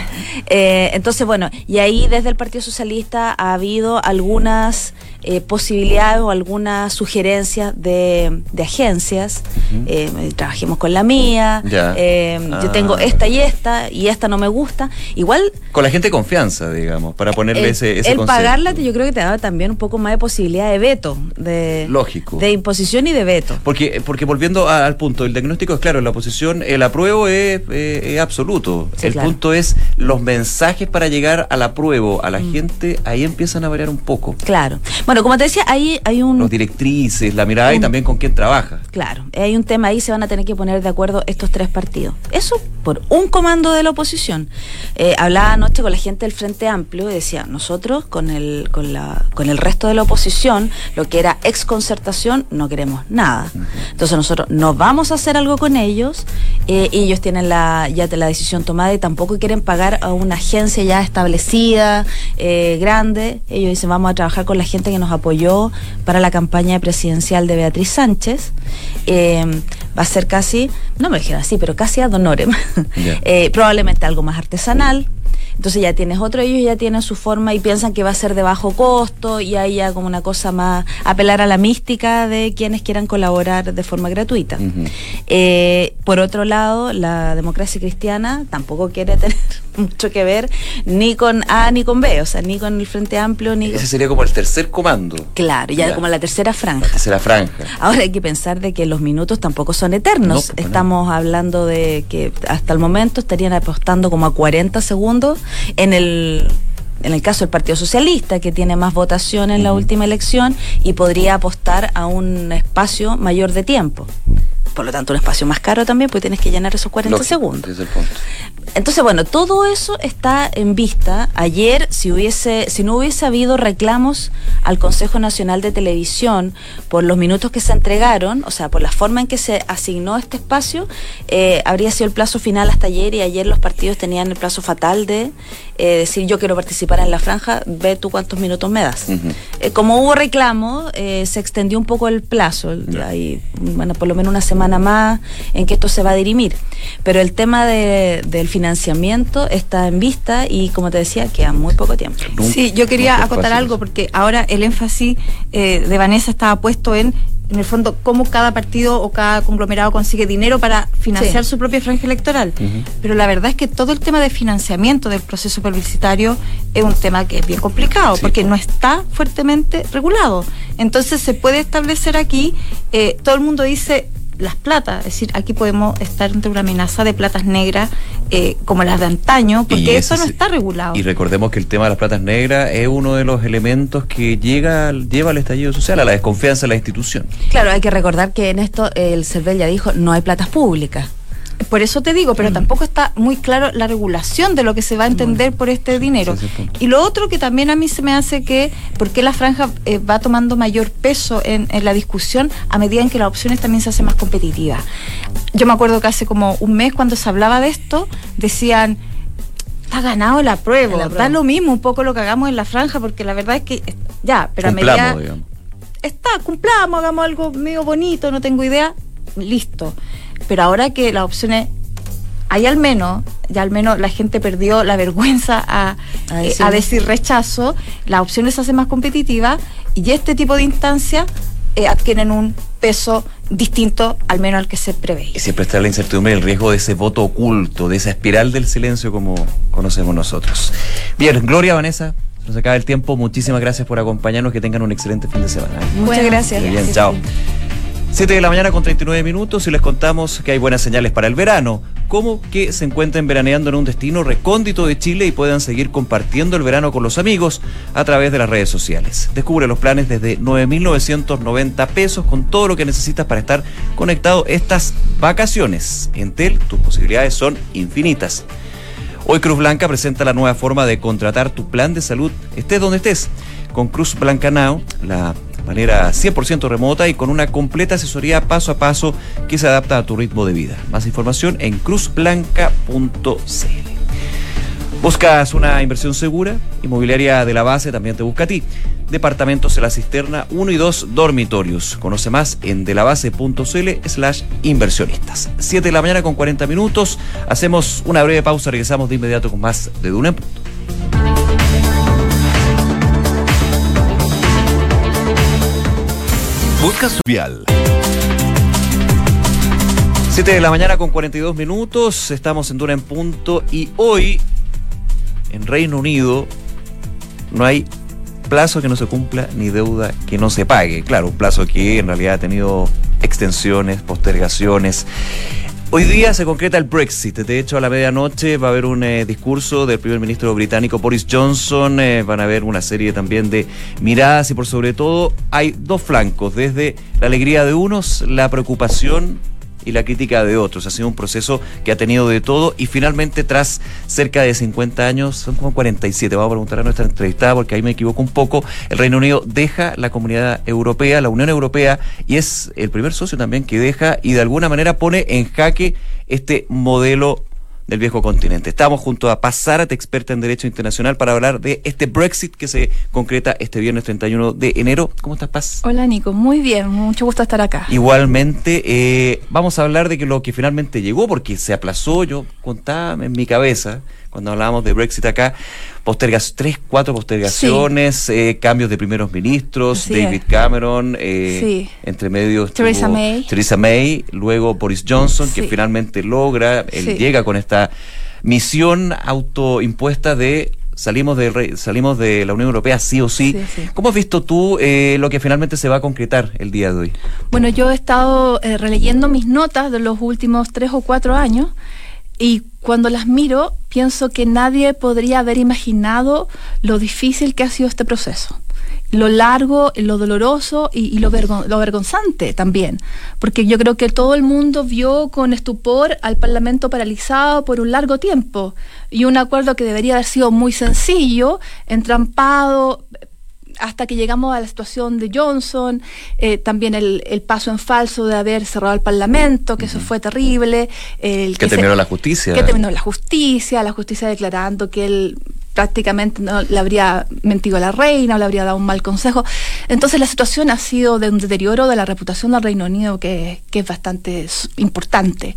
Entonces, bueno, y ahí desde el Partido Socialista ha habido algunas posibilidades o algunas sugerencias de agencias. Trabajemos con la mía, Ya. yo tengo esta y esta no me gusta. Igual Con la gente de confianza, digamos, para ponerle ese el concepto. pagarla, yo creo que te daba también un poco más de posibilidad de veto, Lógico. de imposición y de veto. Porque volviendo al punto, el diagnóstico es claro, en la oposición el apruebo es absoluto. Sí, El claro. punto es los mensajes para llegar al apruebo a la gente, ahí empiezan a variar un poco. Claro. Bueno, como te decía, ahí hay Los directrices, la mirada y también con quién trabaja. Claro, hay un tema ahí, se van a tener que poner de acuerdo estos 3 partidos. Eso por un comando de la oposición. Hablaba anoche con la gente del Frente Amplio y decía, nosotros con el resto de la oposición, lo que era exconcertación, no queremos nada. Entonces nosotros no vamos a hacer algo con ellos, y ellos tienen la decisión tomada y tampoco quieren pagar a una agencia ya establecida, grande. Ellos dicen, vamos a trabajar con la gente que nos apoyó para la campaña presidencial de Beatriz Sánchez. Va a ser casi, no me dijeron así, pero casi ad honorem. Yeah. Probablemente algo más artesanal. Entonces ya tienes otro, ellos ya tienen su forma y piensan que va a ser de bajo costo, y ahí ya como una cosa más, apelar a la mística de quienes quieran colaborar de forma gratuita. Por otro lado, la Democracia Cristiana tampoco quiere tener mucho que ver ni con A ni con B, o sea, ni con el Frente Amplio, ni con... Ese sería como el tercer comando. Claro, ya Ya. como la tercera franja. La tercera franja. Ahora hay que pensar de que los minutos tampoco son eternos. No, pues, Estamos hablando de que hasta el momento estarían apostando como a 40 segundos en el caso del Partido Socialista, que tiene más votación en la última elección y podría apostar a un espacio mayor de tiempo. Por lo tanto, un espacio más caro también, porque tienes que llenar esos 40 Lógico, segundos. ese es el punto. Entonces, bueno, todo eso está en vista. Ayer, si no hubiese habido reclamos al Consejo Nacional de Televisión por los minutos que se entregaron, o sea, por la forma en que se asignó este espacio, habría sido el plazo final hasta ayer, y ayer los partidos tenían el plazo fatal de decir, yo quiero participar en la franja, ve tú cuántos minutos me das. Como hubo reclamo, se extendió un poco el plazo. Hay, bueno, por lo menos una semana más en que esto se va a dirimir. Pero el tema del financiamiento está en vista y, como te decía, queda muy poco tiempo. Sí, yo quería nunca es acotar fácil algo, eso. porque ahora el énfasis de Vanessa estaba puesto en el fondo, cómo cada partido o cada conglomerado consigue dinero para financiar Sí. su propia franja electoral. Pero la verdad es que todo el tema de financiamiento del proceso publicitario es un tema que es bien complicado, Sí, porque po. no está fuertemente regulado. Entonces se puede establecer aquí, todo el mundo dice las platas, es decir, aquí podemos estar ante una amenaza de platas negras como las de antaño, Y porque ese eso no sí. está regulado. Y recordemos que el tema de las platas negras es uno de los elementos que lleva al estallido social, a la desconfianza en la institución. Claro, hay que recordar que en esto el CERVEL ya dijo, no hay platas públicas. Por eso te digo, pero tampoco está muy claro la regulación de lo que se va a entender por este dinero. ese es el punto. Y lo otro que también a mí se me hace que, ¿por qué la franja va tomando mayor peso en la discusión a medida en que las opciones también se hacen más competitivas? Yo me acuerdo que hace como un mes, cuando se hablaba de esto, decían, está ganado el apruebo, da lo mismo un poco lo que hagamos en la franja, porque la verdad es que ya, pero Cumplamos, a medida... digamos. Cumplamos, hagamos algo medio bonito, no tengo idea, listo. Pero ahora que las opciones, ya al menos la gente perdió la vergüenza a decir rechazo, las opciones se hacen más competitivas y este tipo de instancias adquieren un peso distinto al menos al que se preveía. Y siempre está la incertidumbre, el riesgo de ese voto oculto, de esa espiral del silencio como conocemos nosotros. Bien, Gloria, Vanessa, nos acaba el tiempo. Muchísimas gracias por acompañarnos. Que tengan un excelente fin de semana. Muchas gracias. Muy bien, chao. 7:39 con 39 minutos y les contamos que hay buenas señales para el verano, como que se encuentren veraneando en un destino recóndito de Chile y puedan seguir compartiendo el verano con los amigos a través de las redes sociales. Descubre los planes desde 9.990 pesos con todo lo que necesitas para estar conectado estas vacaciones. En Entel, tus posibilidades son infinitas. Hoy Cruz Blanca presenta la nueva forma de contratar tu plan de salud, estés donde estés. Con Cruz Blanca Now, la manera 100% remota y con una completa asesoría paso a paso que se adapta a tu ritmo de vida. Más información en cruzblanca.cl. ¿Buscas una inversión segura? Inmobiliaria de la Base también te busca a ti. Departamentos en La Cisterna, 1 y 2 dormitorios. Conoce más en delabase.cl/inversionistas. 7:40 con 40 minutos. Hacemos una breve pausa, regresamos de inmediato con más de Duna en Punto. Busca su vial. 7:00 con 42 minutos. Estamos en Duna en Punto y hoy en Reino Unido no hay plazo que no se cumpla ni deuda que no se pague. Claro, un plazo que en realidad ha tenido extensiones, postergaciones. Hoy día se concreta el Brexit. De hecho, a la medianoche va a haber un discurso del primer ministro británico Boris Johnson. Van a haber una serie también de miradas y por sobre todo hay dos flancos. Desde la alegría de unos, la preocupación y la crítica de otros. Ha sido un proceso que ha tenido de todo y finalmente tras cerca de 50 años, son como 47, vamos a preguntar a nuestra entrevistada porque ahí me equivoco un poco, el Reino Unido deja la Comunidad Europea, la Unión Europea, y es el primer socio también que deja y de alguna manera pone en jaque este modelo del viejo continente. Estamos junto a Paz Zárate, experta en Derecho Internacional, para hablar de este Brexit que se concreta este viernes 31 de enero. ¿Cómo estás, Paz? Hola, Nico. Muy bien. Mucho gusto estar acá. Igualmente, vamos a hablar de que lo que finalmente llegó, porque se aplazó, yo contaba en mi cabeza, cuando hablábamos de Brexit acá, 3-4 postergaciones, sí. Cambios de primeros ministros, sí, David Cameron, sí. Entre medio Theresa May, luego Boris Johnson, sí. Que finalmente logra, él sí. Llega con esta misión autoimpuesta de salimos de la Unión Europea sí o sí. Sí. ¿Cómo has visto tú lo que finalmente se va a concretar el día de hoy? Bueno, yo he estado releyendo mis notas de los últimos 3 o 4 años y cuando las miro pienso que nadie podría haber imaginado lo difícil que ha sido este proceso. Lo largo, lo doloroso y lo vergonzante también, porque yo creo que todo el mundo vio con estupor al Parlamento paralizado por un largo tiempo y un acuerdo que debería haber sido muy sencillo, entrampado, hasta que llegamos a la situación de Johnson, también el paso en falso de haber cerrado el Parlamento, que eso fue terrible. Que terminó la justicia. Que terminó la justicia declarando que él prácticamente no le habría mentido a la reina o le habría dado un mal consejo. Entonces la situación ha sido de un deterioro de la reputación del Reino Unido que es bastante importante.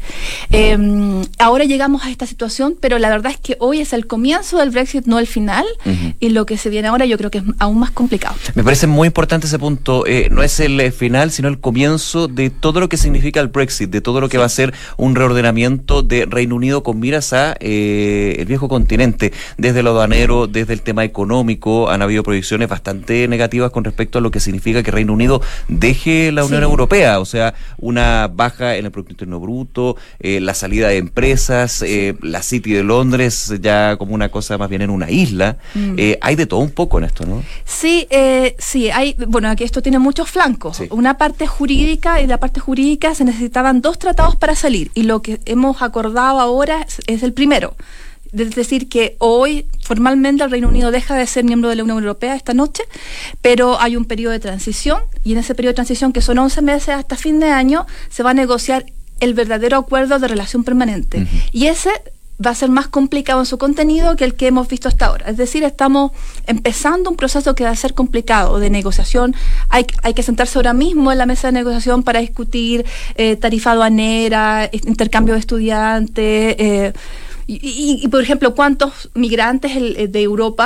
Ahora llegamos a esta situación, pero la verdad es que hoy es el comienzo del Brexit, no el final, y lo que se viene ahora yo creo que es aún más complicado. Me parece muy importante ese punto. No es el final, sino el comienzo de todo lo que significa el Brexit, de todo lo que va a ser un reordenamiento de Reino Unido con miras a el viejo continente, desde lo aduanero, desde el tema económico. Han habido proyecciones bastante negativas con respecto a lo que significa que Reino Unido deje la Unión Europea, o sea, una baja en el Producto Interno Bruto, la salida de empresas, la City de Londres ya como una cosa más bien en una isla. Hay de todo un poco en esto, ¿no? Sí, hay, bueno, aquí esto tiene muchos flancos. Sí. Una parte jurídica, y la parte jurídica se necesitaban 2 tratados para salir, y lo que hemos acordado ahora es el primero. Es decir, que hoy formalmente el Reino Unido deja de ser miembro de la Unión Europea esta noche, pero hay un periodo de transición, y en ese periodo de transición, que son 11 meses hasta fin de año, se va a negociar el verdadero acuerdo de relación permanente. Y ese va a ser más complicado en su contenido que el que hemos visto hasta ahora. Es decir, estamos empezando un proceso que va a ser complicado de negociación. Hay que sentarse ahora mismo en la mesa de negociación para discutir tarifa aduanera, intercambio de estudiantes, y por ejemplo, ¿cuántos migrantes de Europa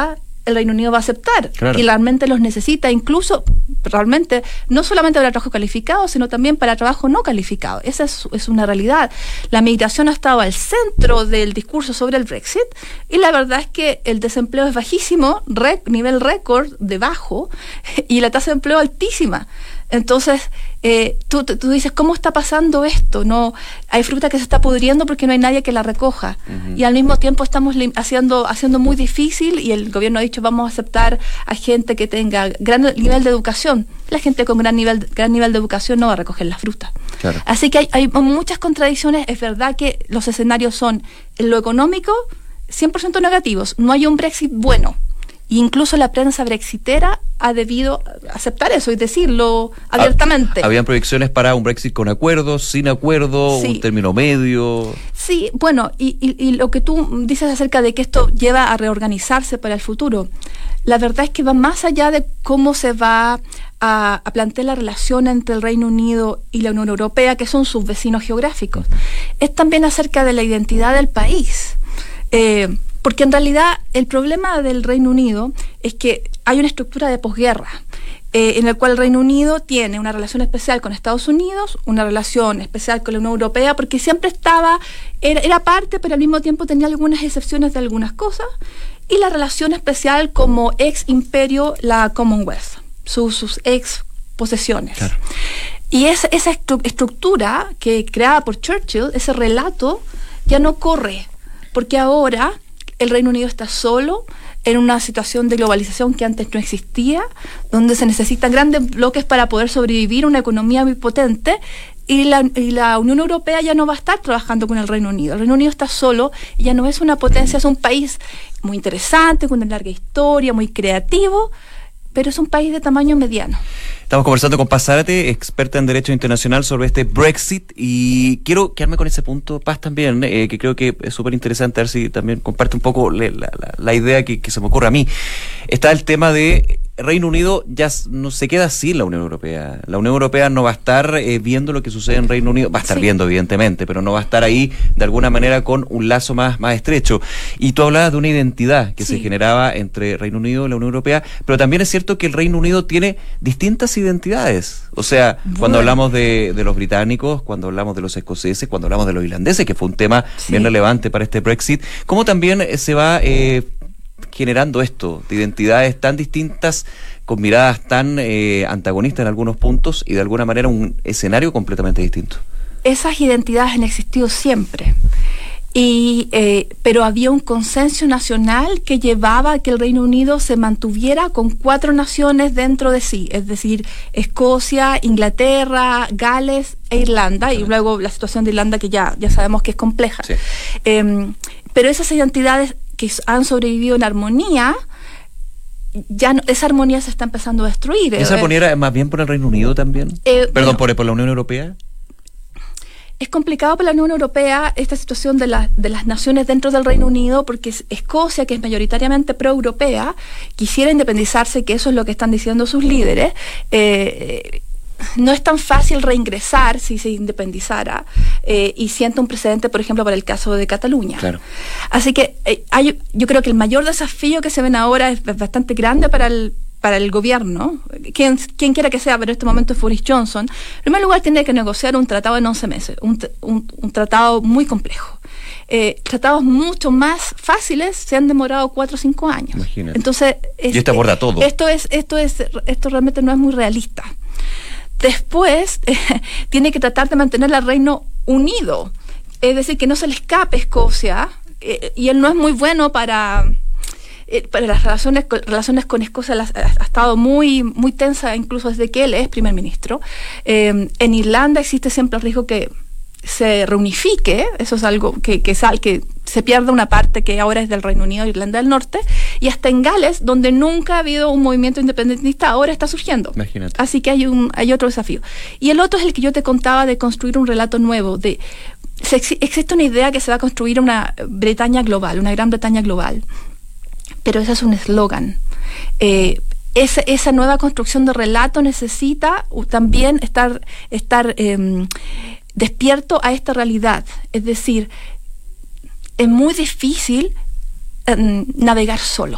el Reino Unido va a aceptar, claro, y realmente los necesita, incluso realmente no solamente para trabajo calificado, sino también para trabajo no calificado. Esa es una realidad. La migración ha estado al centro del discurso sobre el Brexit, y la verdad es que el desempleo es bajísimo, nivel récord de bajo, y la tasa de empleo altísima. Entonces, tú dices, ¿cómo está pasando esto? No, hay fruta que se está pudriendo porque no hay nadie que la recoja. Uh-huh. Y al mismo tiempo estamos haciendo muy difícil, y el gobierno ha dicho, vamos a aceptar a gente que tenga gran nivel de educación. La gente con gran nivel de educación no va a recoger la fruta. Claro. Así que hay muchas contradicciones. Es verdad que los escenarios son, en lo económico, 100% negativos. No hay un Brexit bueno. Incluso la prensa brexitera ha debido aceptar eso y decirlo abiertamente. Habían proyecciones para un Brexit con acuerdos, sin acuerdo, sí, un término medio. Sí, bueno, y lo que tú dices acerca de que esto lleva a reorganizarse para el futuro, la verdad es que va más allá de cómo se va a plantear la relación entre el Reino Unido y la Unión Europea, que son sus vecinos geográficos. Es también acerca de la identidad del país. Porque en realidad el problema del Reino Unido es que hay una estructura de posguerra, en el cual el Reino Unido tiene una relación especial con Estados Unidos, una relación especial con la Unión Europea, porque siempre era parte, pero al mismo tiempo tenía algunas excepciones de algunas cosas, y la relación especial como ex imperio, la Commonwealth, sus ex posesiones. Claro. Y esa estructura que creada por Churchill, ese relato, ya no corre, porque ahora el Reino Unido está solo en una situación de globalización que antes no existía, donde se necesitan grandes bloques para poder sobrevivir, una economía muy potente, y la Unión Europea ya no va a estar trabajando con el Reino Unido. El Reino Unido está solo y ya no es una potencia, es un país muy interesante, con una larga historia, muy creativo, pero es un país de tamaño mediano. Estamos conversando con Paz Zárate, experta en Derecho Internacional, sobre este Brexit, y quiero quedarme con ese punto, Paz, también, que creo que es súper interesante, a ver si también comparte un poco la idea que se me ocurre a mí. Está el tema de Reino Unido ya no se queda sin la Unión Europea. La Unión Europea no va a estar viendo lo que sucede en Reino Unido, va a estar viendo evidentemente, pero no va a estar ahí de alguna manera con un lazo más estrecho. Y tú hablabas de una identidad que se generaba entre Reino Unido y la Unión Europea, pero también es cierto que el Reino Unido tiene distintas identidades. O sea, cuando hablamos de los británicos, cuando hablamos de los escoceses, cuando hablamos de los irlandeses, que fue un tema bien relevante para este Brexit, ¿cómo también se va generando esto de identidades tan distintas, con miradas tan antagonistas en algunos puntos, y de alguna manera un escenario completamente distinto? Esas identidades han existido siempre, pero había un consenso nacional que llevaba a que el Reino Unido se mantuviera con 4 naciones dentro de sí, es decir, Escocia, Inglaterra, Gales e Irlanda, y luego la situación de Irlanda, que ya sabemos que es compleja. Sí. Pero esas identidades que han sobrevivido en armonía, esa armonía se está empezando a destruir. ¿Esa armonía era más bien por el Reino Unido también? Perdón, por la Unión Europea. Es complicado para la Unión Europea esta situación de las naciones dentro del Reino Unido, porque Escocia, que es mayoritariamente pro-europea, quisiera independizarse, que eso es lo que están diciendo sus líderes. No es tan fácil reingresar si se independizara, y sienta un precedente, por ejemplo, para el caso de Cataluña. Claro. Así que yo creo que el mayor desafío que se ven ahora es bastante grande para el gobierno, quien quiera que sea, pero en este momento es Boris Johnson. En primer lugar, tiene que negociar un tratado en 11 meses, un tratado muy complejo. Tratados mucho más fáciles se han demorado 4 o 5 años. Imagínate. Entonces, y esto aborda todo. Esto realmente no es muy realista. Después, tiene que tratar de mantener al Reino Unido, es decir, que no se le escape Escocia, y él no es muy bueno para las relaciones con Escocia. Ha estado muy tensa incluso desde que él es primer ministro. En Irlanda existe siempre el riesgo que se reunifique, eso es algo que se pierda una parte que ahora es del Reino Unido, Irlanda del Norte, y hasta en Gales, donde nunca ha habido un movimiento independentista, ahora está surgiendo. Imagínate. Así que hay otro desafío. Y el otro es el que yo te contaba, de construir un relato nuevo. Existe una idea que se va a construir una Bretaña global, una Gran Bretaña global, pero ese es un eslogan. Esa nueva construcción de relato necesita también estar despierto a esta realidad. Es decir, es muy difícil navegar solo.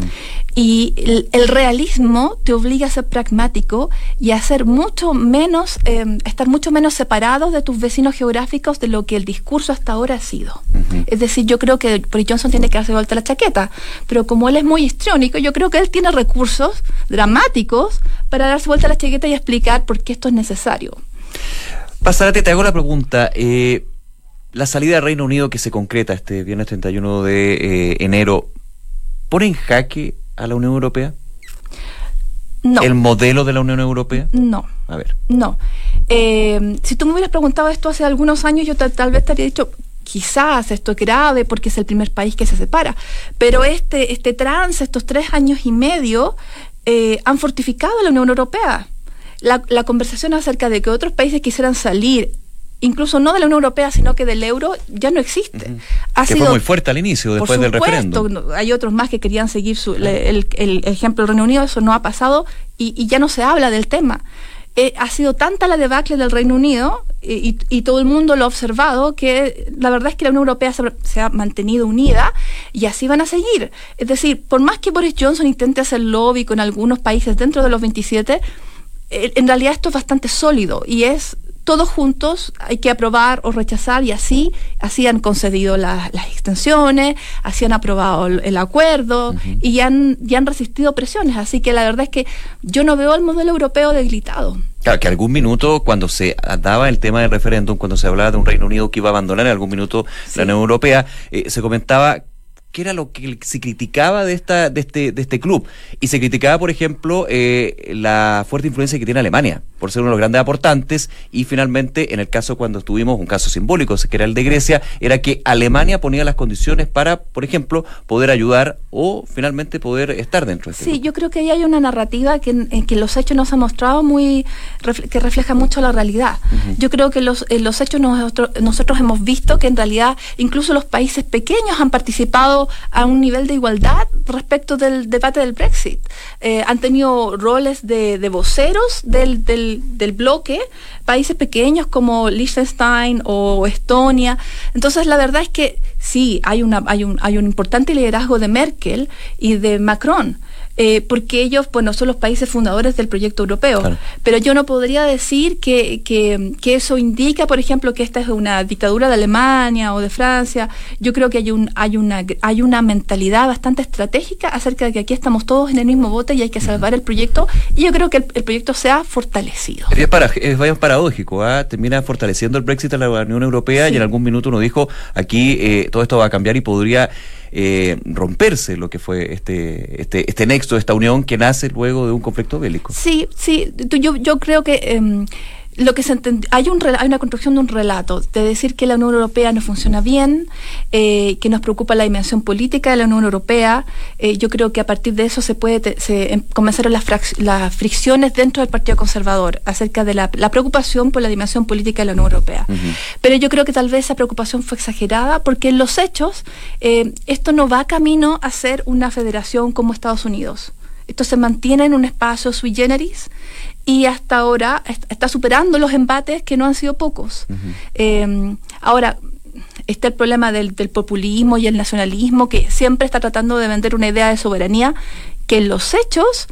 Y el realismo te obliga a ser pragmático y a ser mucho menos, estar mucho menos separado de tus vecinos geográficos de lo que el discurso hasta ahora ha sido. Es decir, yo creo que Boris Johnson tiene que darse vuelta la chaqueta, pero como él es muy histriónico, yo creo que él tiene recursos dramáticos para darse vuelta la chaqueta y explicar por qué esto es necesario. Zárate, te hago la pregunta. La salida del Reino Unido que se concreta este viernes 31 de enero, ¿pone en jaque a la Unión Europea? No. ¿El modelo de la Unión Europea? No. A ver. No. Si tú me hubieras preguntado esto hace algunos años, yo tal vez te habría dicho, quizás esto es grave porque es el primer país que se separa. Pero este trance, estos 3 años y medio, han fortificado a la Unión Europea. La conversación acerca de que otros países quisieran salir, incluso no de la Unión Europea, sino que del euro, ya no existe. Que fue muy fuerte al inicio, después del referéndum. Hay otros más que querían seguir el ejemplo del Reino Unido, eso no ha pasado y ya no se habla del tema. Ha sido tanta la debacle del Reino Unido y todo el mundo lo ha observado que la verdad es que la Unión Europea se ha mantenido unida y así van a seguir. Es decir, por más que Boris Johnson intente hacer lobby con algunos países dentro de los 27, en realidad esto es bastante sólido y es todos juntos, hay que aprobar o rechazar y así han concedido las extensiones, así han aprobado el acuerdo y han resistido presiones. Así que la verdad es que yo no veo el modelo europeo debilitado. Claro, que algún minuto, cuando se daba el tema del referéndum, cuando se hablaba de un Reino Unido que iba a abandonar en algún minuto la Unión Europea, se comentaba qué era lo que se criticaba de este club. Y se criticaba, por ejemplo, la fuerte influencia que tiene Alemania, por ser uno de los grandes aportantes, y finalmente, en el caso cuando tuvimos un caso simbólico, que era el de Grecia, era que Alemania ponía las condiciones para, por ejemplo, poder ayudar o finalmente poder estar dentro de este grupo. Yo creo que ahí hay una narrativa en que los hechos nos han mostrado que refleja mucho la realidad. Yo creo que los hechos nosotros hemos visto que en realidad incluso los países pequeños han participado a un nivel de igualdad respecto del debate del Brexit. Han tenido roles de voceros del bloque, países pequeños como Liechtenstein o Estonia. Entonces la verdad es que sí, hay un importante liderazgo de Merkel y de Macron, porque ellos, bueno, son los países fundadores del proyecto europeo. Claro. Pero yo no podría decir que eso indica, por ejemplo, que esta es una dictadura de Alemania o de Francia. Yo creo que hay una mentalidad bastante estratégica acerca de que aquí estamos todos en el mismo bote y hay que salvar el proyecto, y yo creo que el proyecto se ha fortalecido. Es paradójico, termina fortaleciendo el Brexit a la Unión Europea, y en algún minuto uno dijo, aquí todo esto va a cambiar y podría romperse lo que fue este nexo, esta unión que nace luego de un conflicto bélico. Sí, yo creo que lo que se hay una construcción de un relato, de decir que la Unión Europea no funciona bien, que nos preocupa la dimensión política de la Unión Europea. Yo creo que a partir de eso comenzaron las fricciones dentro del Partido Conservador acerca de la preocupación por la dimensión política de la Unión Europea. Pero yo creo que tal vez esa preocupación fue exagerada, porque en los hechos esto no va camino a ser una federación como Estados Unidos. Esto se mantiene en un espacio sui generis y hasta ahora está superando los embates que no han sido pocos. Ahora, está el problema del populismo y el nacionalismo, que siempre está tratando de vender una idea de soberanía que en los hechos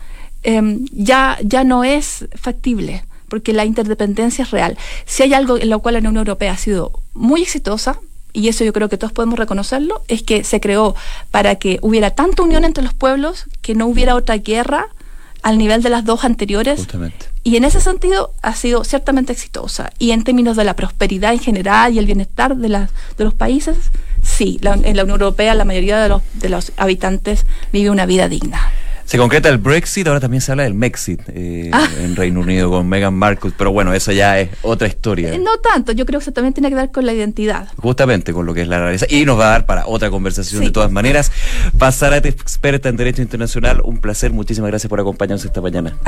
ya no es factible, porque la interdependencia es real. Si hay algo en lo cual la Unión Europea ha sido muy exitosa, y eso yo creo que todos podemos reconocerlo, es que se creó para que hubiera tanta unión entre los pueblos, que no hubiera otra guerra al nivel de las dos anteriores. Justamente. Y en ese sentido ha sido ciertamente exitosa. Y en términos de la prosperidad en general y el bienestar de los países, sí, en la Unión Europea la mayoría de los habitantes vive una vida digna. Se concreta el Brexit, ahora también se habla del Mexit en Reino Unido con Meghan Markle, pero bueno, eso ya es otra historia. No tanto, yo creo que eso también tiene que ver con la identidad. Justamente con lo que es la realidad, y nos va a dar para otra conversación de todas maneras. Zárate, experta en Derecho Internacional, un placer, muchísimas gracias por acompañarnos esta mañana.